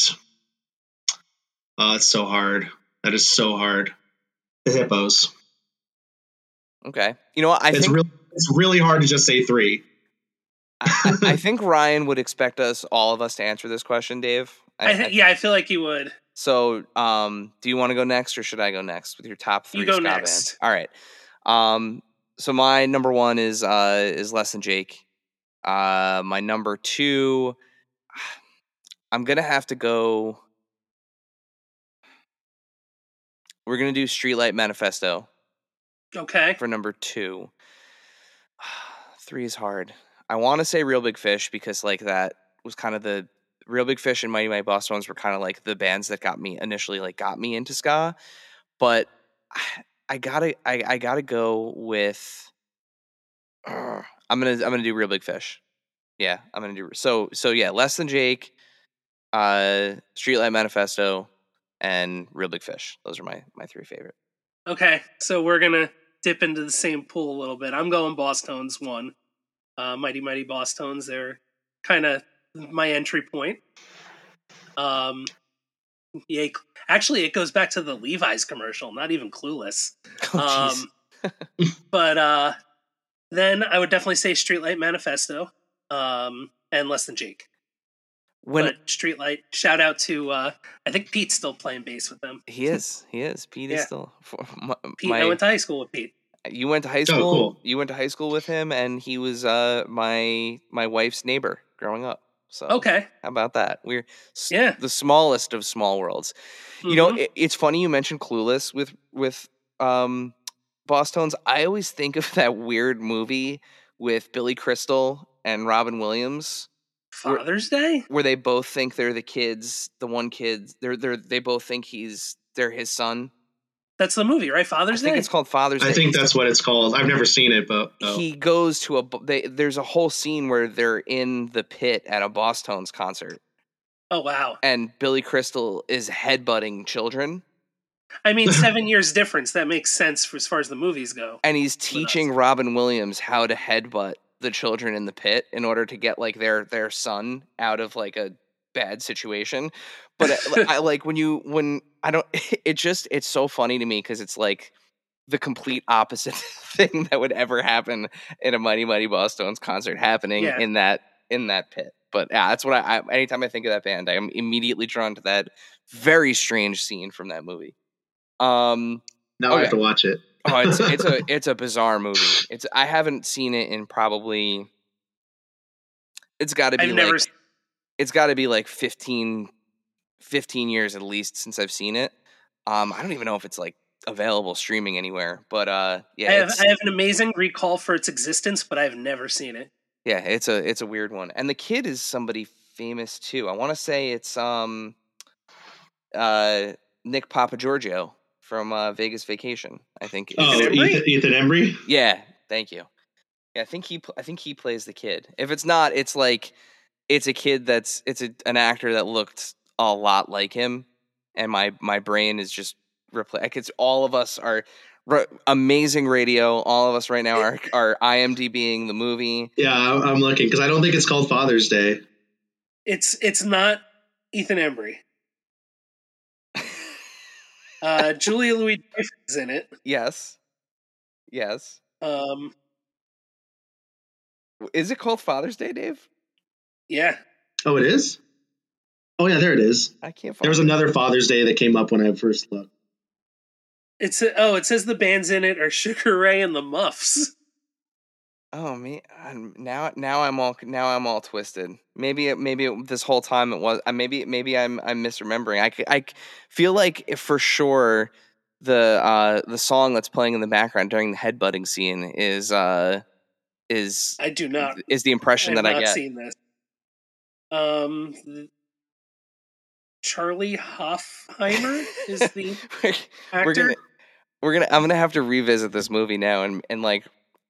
it's so hard. That is so hard. The Hippos. Okay, you know what? It's really hard to just say 3. I think Ryan would expect all of us to answer this question, Dave. I feel like you would. So, do you want to go next, or should I go next with your top 3 you go ska next. bands? All right. So my number 1 is Less Than Jake. My number 2, I'm gonna have to go. We're gonna do Streetlight Manifesto. Okay. For number 2. 3 is hard. I want to say Real Big Fish because like that was kind of the Real Big Fish and Mighty Mighty Bosstones were kind of like the bands that got me into ska. But I gotta go with. I'm gonna do Real Big Fish. Yeah, I'm gonna do so. Yeah, Less Than Jake, Streetlight Manifesto, and Real Big Fish. Those are my 3 favorite. Okay, so we're gonna dip into the same pool a little bit. I'm going Bosstones 1. Mighty Mighty Bosstones. They're kind of my entry point. Yeah, actually, it goes back to the Levi's commercial. Not even Clueless. But then I would definitely say Streetlight Manifesto, and Less Than Jake. But Streetlight, shout out to I think Pete's still playing bass with them. He is. Pete is still. Pete, I went to high school with Pete. You went to high school. Oh, cool. You went to high school with him, and he was my wife's neighbor growing up. So okay, how about that? We're the smallest of small worlds. Mm-hmm. You know, it's funny you mentioned Clueless with Bosstones. I always think of that weird movie with Billy Crystal and Robin Williams. Father's Day, where they both think they're the kids. The one kid, they both think they're his son. That's the movie, right? Father's Day. I think it's called Father's Day. I think that's what it's called. I've never seen it, but he goes to there's a whole scene where they're in the pit at a Bosstones concert. Oh wow! And Billy Crystal is headbutting children. I mean, 7 years difference. That makes sense as far as the movies go. And he's teaching Robin Williams how to headbutt the children in the pit in order to get like their son out of like a bad situation. But I like it's so funny to me because it's like the complete opposite thing that would ever happen in a Mighty Mighty Bosstones concert happening in that pit. But yeah, that's what I anytime I think of that band, I am immediately drawn to that very strange scene from that movie. Now I have to watch it. Oh, it's a bizarre movie. I haven't seen it in probably. It's got to be it's got to be like 15 years at least since I've seen it. I don't even know if it's like available streaming anywhere, but yeah, I have an amazing recall for its existence, but I've never seen it. Yeah, it's a weird one, and the kid is somebody famous too. I want to say it's Nick Papagiorgio from Vegas Vacation. I think. Ethan Embry. Yeah, thank you. Yeah, I think he plays the kid. If it's not, it's like it's a kid an actor that looked a lot like him, and my brain is just like it's all of us are amazing radio. All of us right now are IMDbing the movie. Yeah, I'm looking because I don't think it's called Father's Day. It's not Ethan Embry. Julia Louis-Dreyfus is in it. Yes. Is it called Father's Day, Dave? Yeah. Oh, it is? Oh, yeah, there it is. I can't find There was another Father's Day that came up when I first looked. It says the bands in it are Sugar Ray and the Muffs. Oh me, now I'm all twisted. Maybe this whole time it was. Maybe I'm misremembering. I feel like for sure the song that's playing in the background during the headbutting scene is the impression that I get. Seen this. Charlie Hoffheimer is the actor. I'm gonna have to revisit this movie now and like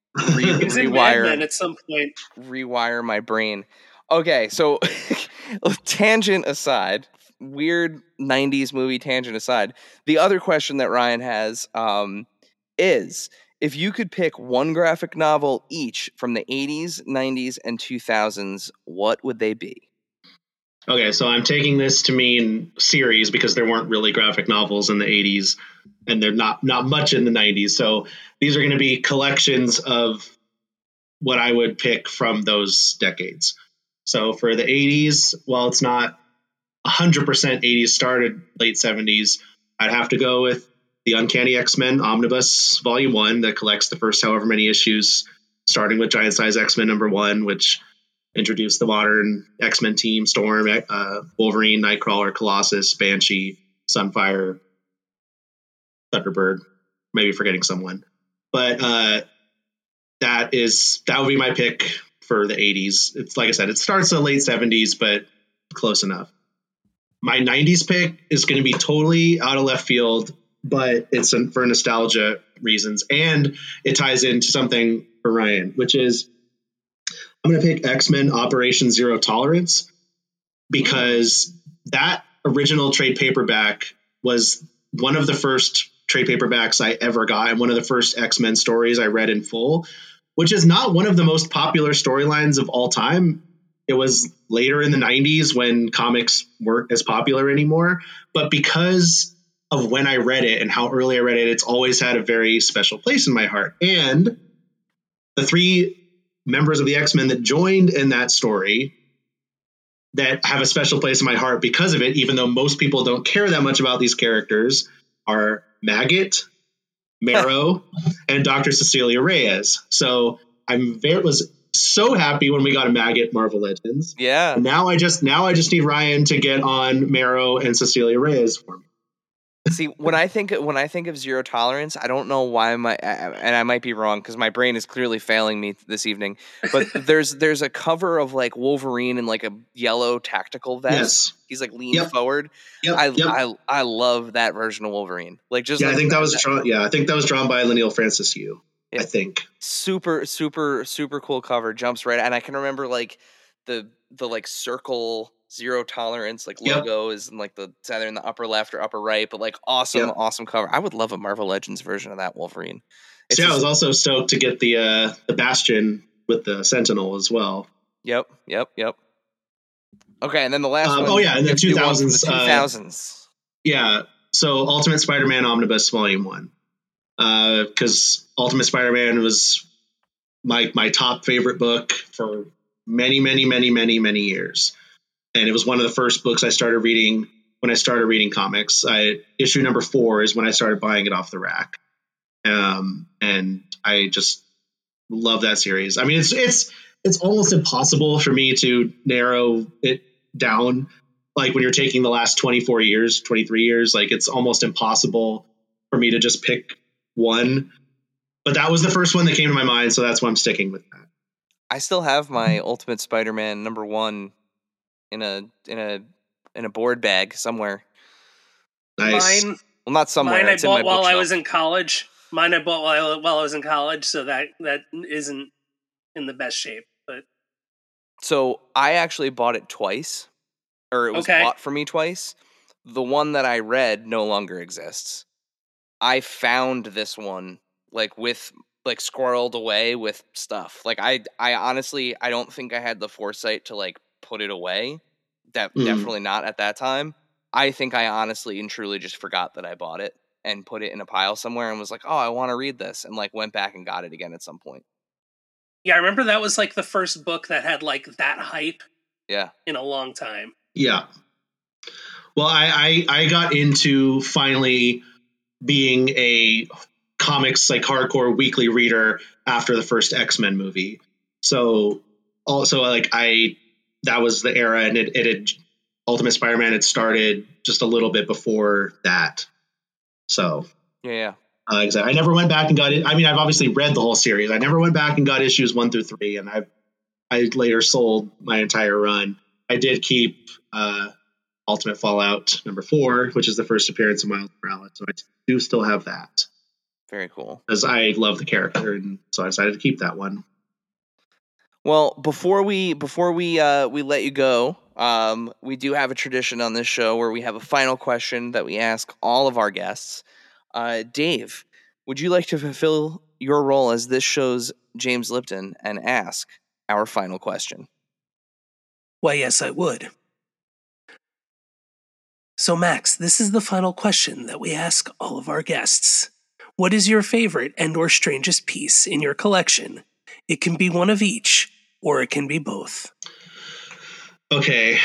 rewire at some point. Rewire my brain. Okay, so tangent aside, weird 90s movie tangent aside, the other question that Ryan has is if you could pick one graphic novel each from the 80s, 90s, and 2000s, what would they be? Okay, so I'm taking this to mean series because there weren't really graphic novels in the 80s and they're not much in the 90s. So these are going to be collections of what I would pick from those decades. So for the 80s, while it's not 100% 80s, started late 70s, I'd have to go with the Uncanny X-Men Omnibus Volume 1 that collects the first however many issues, starting with Giant Size X-Men #1, which introduced the modern X-Men team: Storm, Wolverine, Nightcrawler, Colossus, Banshee, Sunfire, Thunderbird, maybe forgetting someone. But that would be my pick for the 80s. It's like I said, it starts in the late 70s, but close enough. My 90s pick is going to be totally out of left field, but it's for nostalgia reasons. And it ties into something for Ryan, which is I'm going to pick X-Men Operation Zero Tolerance because that original trade paperback was one of the first trade paperbacks I ever got and one of the first X-Men stories I read in full, which is not one of the most popular storylines of all time. It was later in the 90s when comics weren't as popular anymore. But because of when I read it and how early I read it, it's always had a very special place in my heart. And the three members of the X-Men that joined in that story that have a special place in my heart because of it, even though most people don't care that much about these characters, are Maggot, Marrow, and Dr. Cecilia Reyes. So was so happy when we got a Maggot Marvel Legends. Yeah. And now I just need Ryan to get on Marrow and Cecilia Reyes for me. See, when I think of Zero Tolerance, I don't know why and I might be wrong because my brain is clearly failing me this evening. But there's a cover of like Wolverine in like a yellow tactical vest. Yes. He's like leaned forward. I love that version of Wolverine. Like just I think that was drawn by Leinil Francis Yu. I think super cool cover. Jumps right, and I can remember like the like circle Zero Tolerance like logo is in like it's either in the upper left or upper right, but like awesome cover. I would love a Marvel Legends version of that Wolverine. I was also stoked to get the Bastion with the Sentinel as well. Yep. Okay, and then the last one. Oh yeah, in the 2000s. 2000s. Yeah, so Ultimate Spider-Man Omnibus Volume 1. Because Ultimate Spider-Man was my top favorite book for many years. And it was one of the first books I started reading when I started reading comics. Issue number 4 is when I started buying it off the rack. And I just love that series. I mean, it's almost impossible for me to narrow it down. Like when you're taking the last 24 years, 23 years, like it's almost impossible for me to just pick one. But that was the first one that came to my mind, so that's why I'm sticking with that. I still have my Ultimate Spider-Man #1 in a board bag somewhere. Nice. Mine, Well, not somewhere. Mine I It's in my bought while I bookshelf. was in college. Mine I bought while I was in college, so that isn't in the best shape. But So I actually bought it twice, or it was bought for me twice. The one that I read no longer exists. I found this one squirreled away with stuff. Like I honestly, I don't think I had the foresight to like put it away. Definitely not at that time. I think I honestly and truly just forgot that I bought it and put it in a pile somewhere and was like, oh, I want to read this, and like went back and got it again at some point. yeah, I remember that was like the first book that had like that hype. Yeah. In a long time. Yeah. Well, I got into finally being a comics like hardcore weekly reader after the first X-Men movie. So also like that was the era, and it had Ultimate Spider-Man had started just a little bit before that. So yeah. Exactly. I never went back and got it. I mean, I've obviously read the whole series. I never went back and got issues 1 through 3, and I later sold my entire run. I did keep Ultimate Fallout #4, which is the first appearance of Miles Morales. So I do still have that. Very cool. Because I love the character, and so I decided to keep that one. Well, before we let you go, we do have a tradition on this show where we have a final question that we ask all of our guests. Dave, would you like to fulfill your role as this show's James Lipton and ask our final question? Why, yes, I would. So, Max, this is the final question that we ask all of our guests. What is your favorite and/or strangest piece in your collection? It can be one of each, or it can be both. Okay.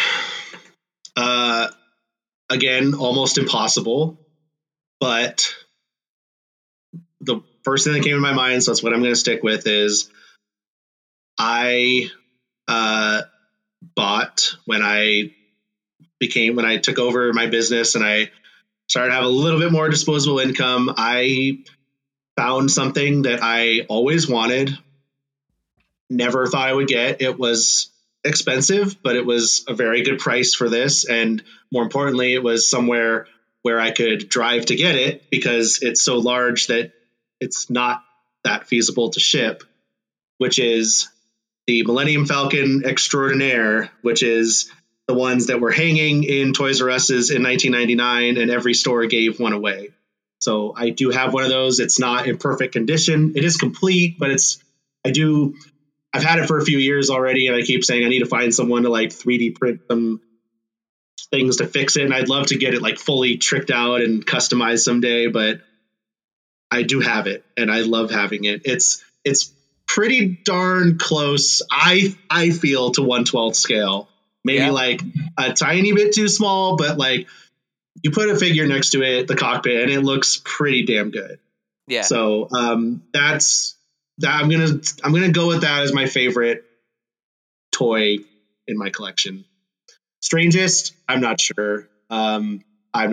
Again, almost impossible, but the first thing that came to my mind, so that's what I'm going to stick with, is I bought when I took over my business and I started to have a little bit more disposable income. I found something that I always wanted, never thought I would get. It was expensive, but it was a very good price for this. And more importantly, it was somewhere where I could drive to get it because it's so large that it's not that feasible to ship, which is the Millennium Falcon Extraordinaire, which is the ones that were hanging in Toys R Us's in 1999, and every store gave one away. So I do have one of those. It's not in perfect condition. It is complete, but I've had it for a few years already, and I keep saying I need to find someone to like 3D print some things to fix it. And I'd love to get it like fully tricked out and customized someday, but I do have it and I love having it. It's pretty darn close, I feel, to 1/12 scale. Maybe like a tiny bit too small, but like you put a figure next to it, the cockpit, and it looks pretty damn good. Yeah. So that's that. I'm gonna go with that as my favorite toy in my collection. Strangest, I'm not sure. I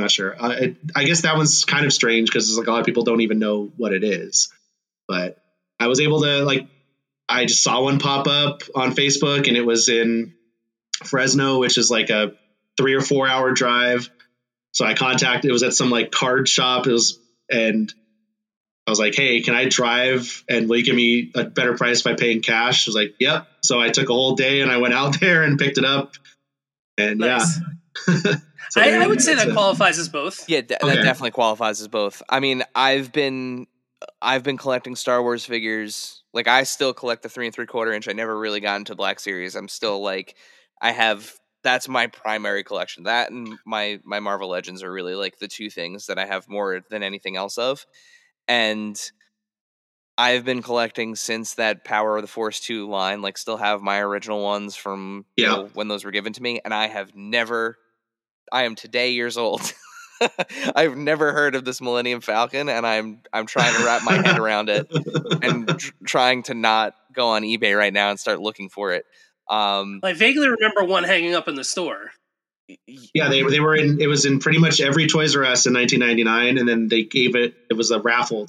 guess that one's kind of strange because like a lot of people don't even know what it is. But I was able to I just saw one pop up on Facebook, and it was in Fresno, which is like a 3 or 4 hour drive. So I contacted. It was at some like card shop. And I was like, "Hey, can I drive? And will you give me a better price by paying cash?" I was like, "Yep." So I took a whole day and I went out there and picked it up. And nice. So I would say that qualifies as both. Yeah, that definitely qualifies as both. I mean, I've been collecting Star Wars figures. Like, I still collect the 3 3/4 inch. I never really got into Black Series. I'm still like, that's my primary collection. That and my Marvel Legends are really like the two things that I have more than anything else of. And I've been collecting since that Power of the Force 2 line, like still have my original ones from when those were given to me. And I am today years old. I've never heard of this Millennium Falcon, and I'm trying to wrap my head around it, and trying to not go on eBay right now and start looking for it. I vaguely remember one hanging up in the store. Yeah, they were in. It was in pretty much every Toys R Us in 1999, and then they gave it. It was a raffle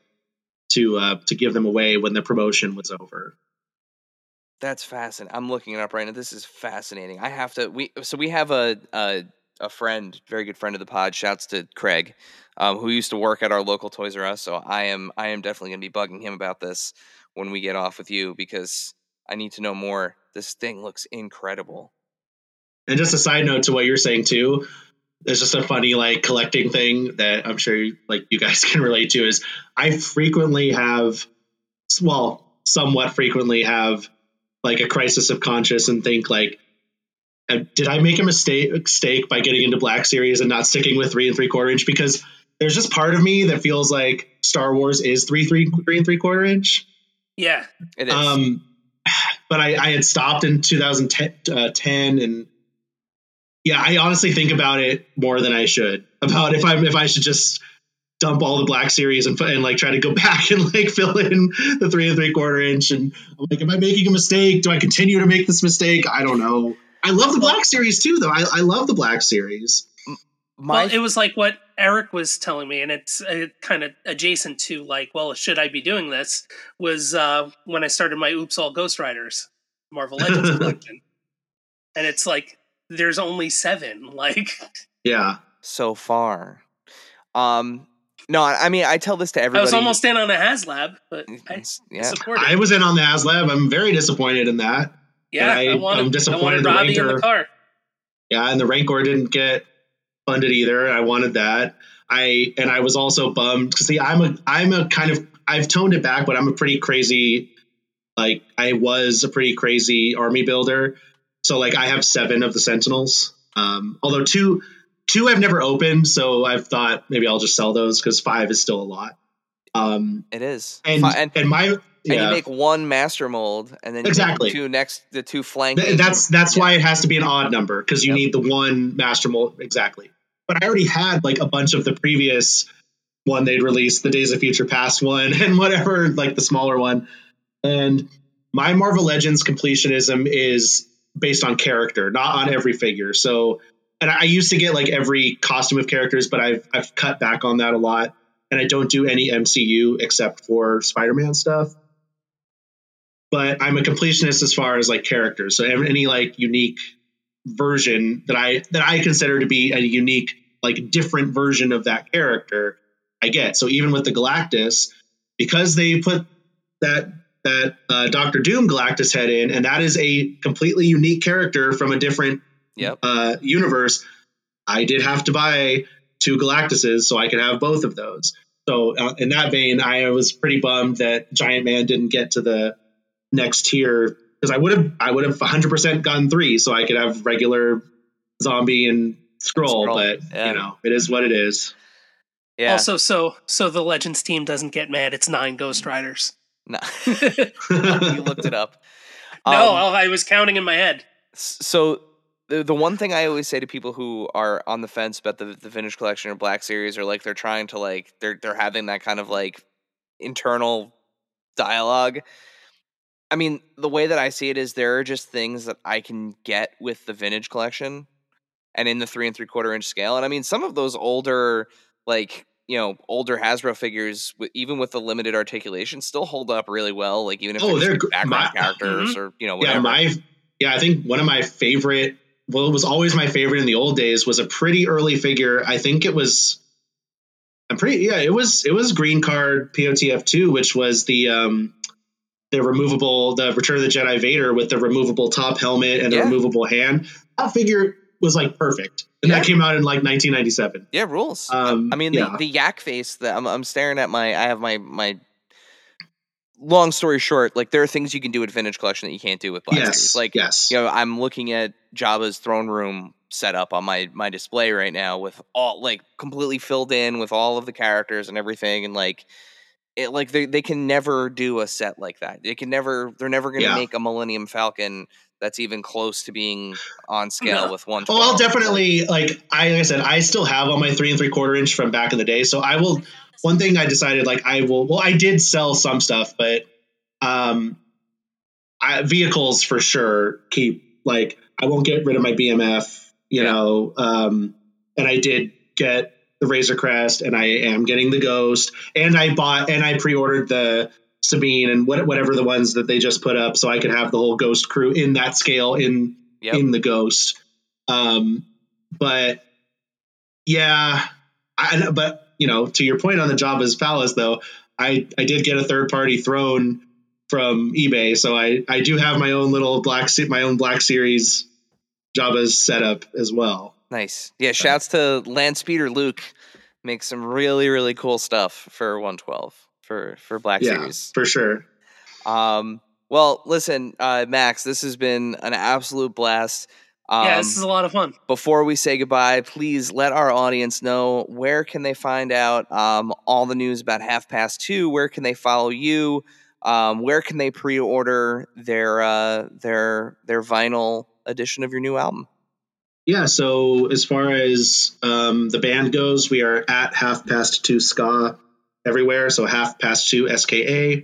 to give them away when the promotion was over. That's fascinating. I'm looking it up right now. This is fascinating. I have to. We have a friend, very good friend of the pod. Shouts to Craig, who used to work at our local Toys R Us. So I am definitely going to be bugging him about this when we get off with you, because I need to know more. This thing looks incredible. And just a side note to what you're saying too, it's just a funny like collecting thing that I'm sure you guys can relate to. Is I frequently have, somewhat frequently have like a crisis of conscience and think like, did I make a mistake by getting into Black Series and not sticking with 3 3/4 inch? Because there's just part of me that feels like Star Wars is 3 3/4 inch. Yeah, it is. But I had stopped in 2010, and yeah, I honestly think about it more than I should, about if I should just dump all the Black Series and like try to go back and like fill in the 3 3/4 inch. And I'm like, am I making a mistake? Do I continue to make this mistake? I don't know. I love the Black Series too, though. I love the Black Series. Well, it was like what Eric was telling me, and it's kind of adjacent to like, well, should I be doing this? Was when I started my Oops All Ghost Riders Marvel Legends collection, and it's like there's only 7. Like, yeah, so far. No, I mean, I tell this to everybody. I was almost in on a HasLab, but I support it. I was in on the HasLab. I'm very disappointed in that. Yeah, I'm disappointed I wanted Robbie in the car. Yeah, and the Rancor didn't get funded either. I wanted that. I was also bummed because I've toned it back, but I'm a pretty crazy, like I was a pretty crazy army builder. So like I have 7 of the Sentinels. Although two I've never opened, so I've thought maybe I'll just sell those because 5 is still a lot. It is. And you make 1 master mold, and then exactly you make the two flanking. That's why it has to be an odd number, because you need the 1 master mold exactly. But I already had like a bunch of the previous one they'd released, the Days of Future Past one, and whatever, like the smaller one. And my Marvel Legends completionism is based on character, not on every figure. So, and I used to get like every costume of characters, but I've cut back on that a lot, and I don't do any MCU except for Spider-Man stuff. But I'm a completionist as far as like characters. So any like unique version that I consider to be a unique, like different version of that character, I get. So even with the Galactus, because they put that Doctor Doom Galactus head in, and that is a completely unique character from a different universe, I did have to buy 2 Galactuses so I could have both of those. So in that vein, I was pretty bummed that Giant Man didn't get to the next tier, because I would have 100% gotten 3 so I could have regular Zombie and Skrull. But you know, it is what it is. Yeah. Also, so the Legends team doesn't get mad. It's 9 Ghost Riders. No. You looked it up. No, I was counting in my head. So the one thing I always say to people who are on the fence about the Vintage Collection or Black Series, or like they're trying to like they're having that kind of like internal dialogue. I mean, the way that I see it is there are just things that I can get with the Vintage Collection and in the 3 3/4 inch scale. And I mean, some of those older, like, you know, older Hasbro figures, even with the limited articulation, still hold up really well. Like, even if they're background characters or, you know, whatever. I think one of my favorite, well, it was always my favorite in the old days, was a pretty early figure. I think it was, it was Green Card POTF2, which was the removable, the Return of the Jedi Vader with the removable top helmet and the removable hand. That figure was like perfect. And that came out in like 1997. Yeah, rules. I mean, the yak face that I'm staring at I have my long story short, like there are things you can do with Vintage Collection that you can't do with Black Series. Like, you know, I'm looking at Jabba's throne room setup on my display right now with all like completely filled in with all of the characters and everything. And like, they can never do a set like that. They're never going to make a Millennium Falcon that's even close to being on scale with 112. Oh, I'll definitely, like I said, I still have all my 3 3/4 inch from back in the day. So I will, one thing I decided, like I did sell some stuff, but vehicles for sure keep, like, I won't get rid of my BMF, you know, and I did get the Razor Crest, and I am getting the Ghost, and I pre-ordered the Sabine and whatever the ones that they just put up, so I could have the whole Ghost crew in that scale in the Ghost. But yeah, but you know, to your point on the Jabba's Palace, though, I did get a third-party throne from eBay, so I do have my own little Black Series Jabba's setup as well. Nice. Yeah, shouts to Landspeeder Luke. Makes some really, really cool stuff for 112 for Black Series. For sure. Well, listen, Max, this has been an absolute blast. This is a lot of fun. Before we say goodbye, please let our audience know, where can they find out all the news about 2:30? Where can they follow you? Where can they pre-order their vinyl edition of your new album? Yeah, so as far as the band goes, we are at 2:30 Ska everywhere, so 2:30 SKA.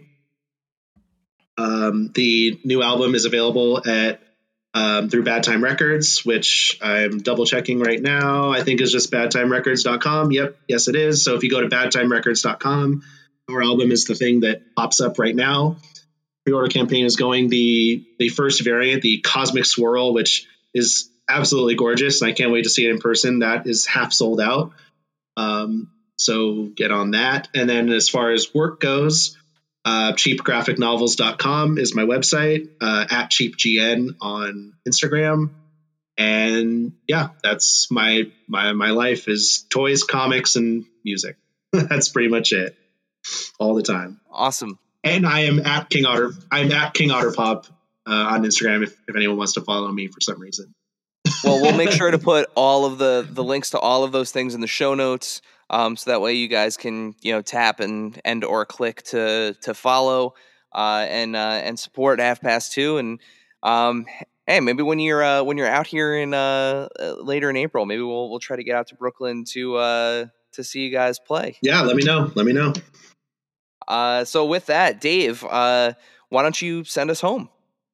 The new album is available at through Bad Time Records, which I'm double checking right now. I think is just badtimerecords.com. Yes, it is. So if you go to badtimerecords.com, our album is the thing that pops up right now. Pre-order campaign is going. The first variant, the Cosmic Swirl, which is absolutely gorgeous, and I can't wait to see it in person. That is half sold out. So get on that. And then as far as work goes, cheapgraphicnovels.com is my website, at cheapgn on Instagram. And yeah, that's my life is toys, comics, and music. That's pretty much it all the time. Awesome. And I am at King Otter. I'm at King Otter Pop on Instagram if anyone wants to follow me for some reason. Well, we'll make sure to put all of the links to all of those things in the show notes, so that way you guys can, you know, tap and or click to follow and support 2:30. And hey, maybe when you're out here in later in April, maybe we'll try to get out to Brooklyn to see you guys play. Yeah, let me know. So with that, Dave, why don't you send us home?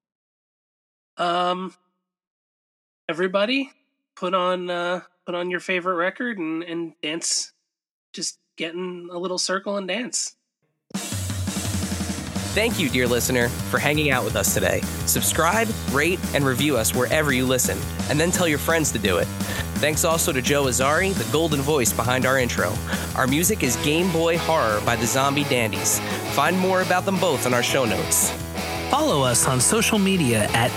Everybody, put on your favorite record and dance. Just get in a little circle and dance. Thank you, dear listener, for hanging out with us today. Subscribe, rate, and review us wherever you listen, and then tell your friends to do it. Thanks also to Joe Azari, the golden voice behind our intro. Our music is Game Boy Horror by the Zombie Dandies. Find more about them both in our show notes. Follow us on social media at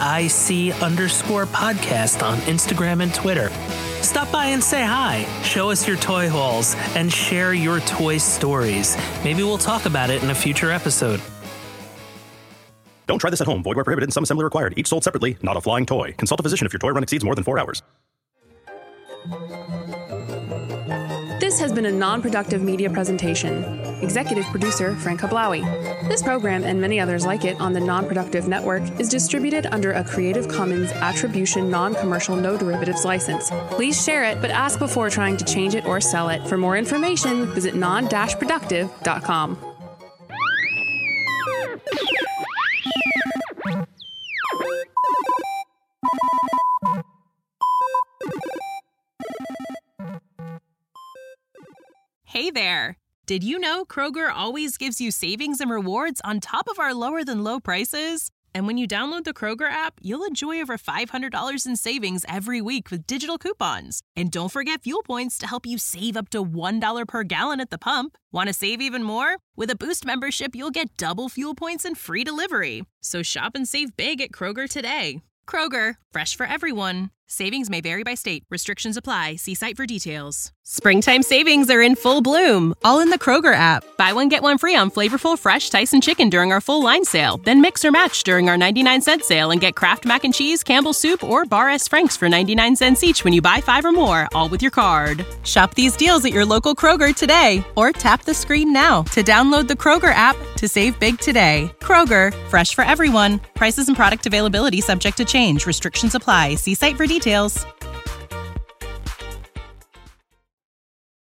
AIC_podcast on Instagram and Twitter. Stop by and say hi, show us your toy hauls, and share your toy stories. Maybe we'll talk about it in a future episode. Don't try this at home. Void where prohibited and some assembly required. Each sold separately, not a flying toy. Consult a physician if your toy run exceeds more than 4 hours. This has been a non-productive media presentation. Executive producer, Frank Hablawi. This program and many others like it on the Non-Productive Network is distributed under a Creative Commons Attribution Non-Commercial No Derivatives license. Please share it, but ask before trying to change it or sell it. For more information, visit non-productive.com. Hey there! Did you know Kroger always gives you savings and rewards on top of our lower-than-low prices? And when you download the Kroger app, you'll enjoy over $500 in savings every week with digital coupons. And don't forget fuel points to help you save up to $1 per gallon at the pump. Want to save even more? With a Boost membership, you'll get double fuel points and free delivery. So shop and save big at Kroger today. Kroger, fresh for everyone. Savings may vary by state. Restrictions apply. See site for details. Springtime savings are in full bloom, all in the Kroger app. Buy one, get one free on flavorful, fresh Tyson chicken during our full line sale. Then mix or match during our 99-cent sale and get Kraft Mac and Cheese, Campbell's Soup, or Bar S. Frank's for 99 cents each when you buy 5 or more, all with your card. Shop these deals at your local Kroger today, or tap the screen now to download the Kroger app to save big today. Kroger, fresh for everyone. Prices and product availability subject to change. Restrictions apply. See site for details.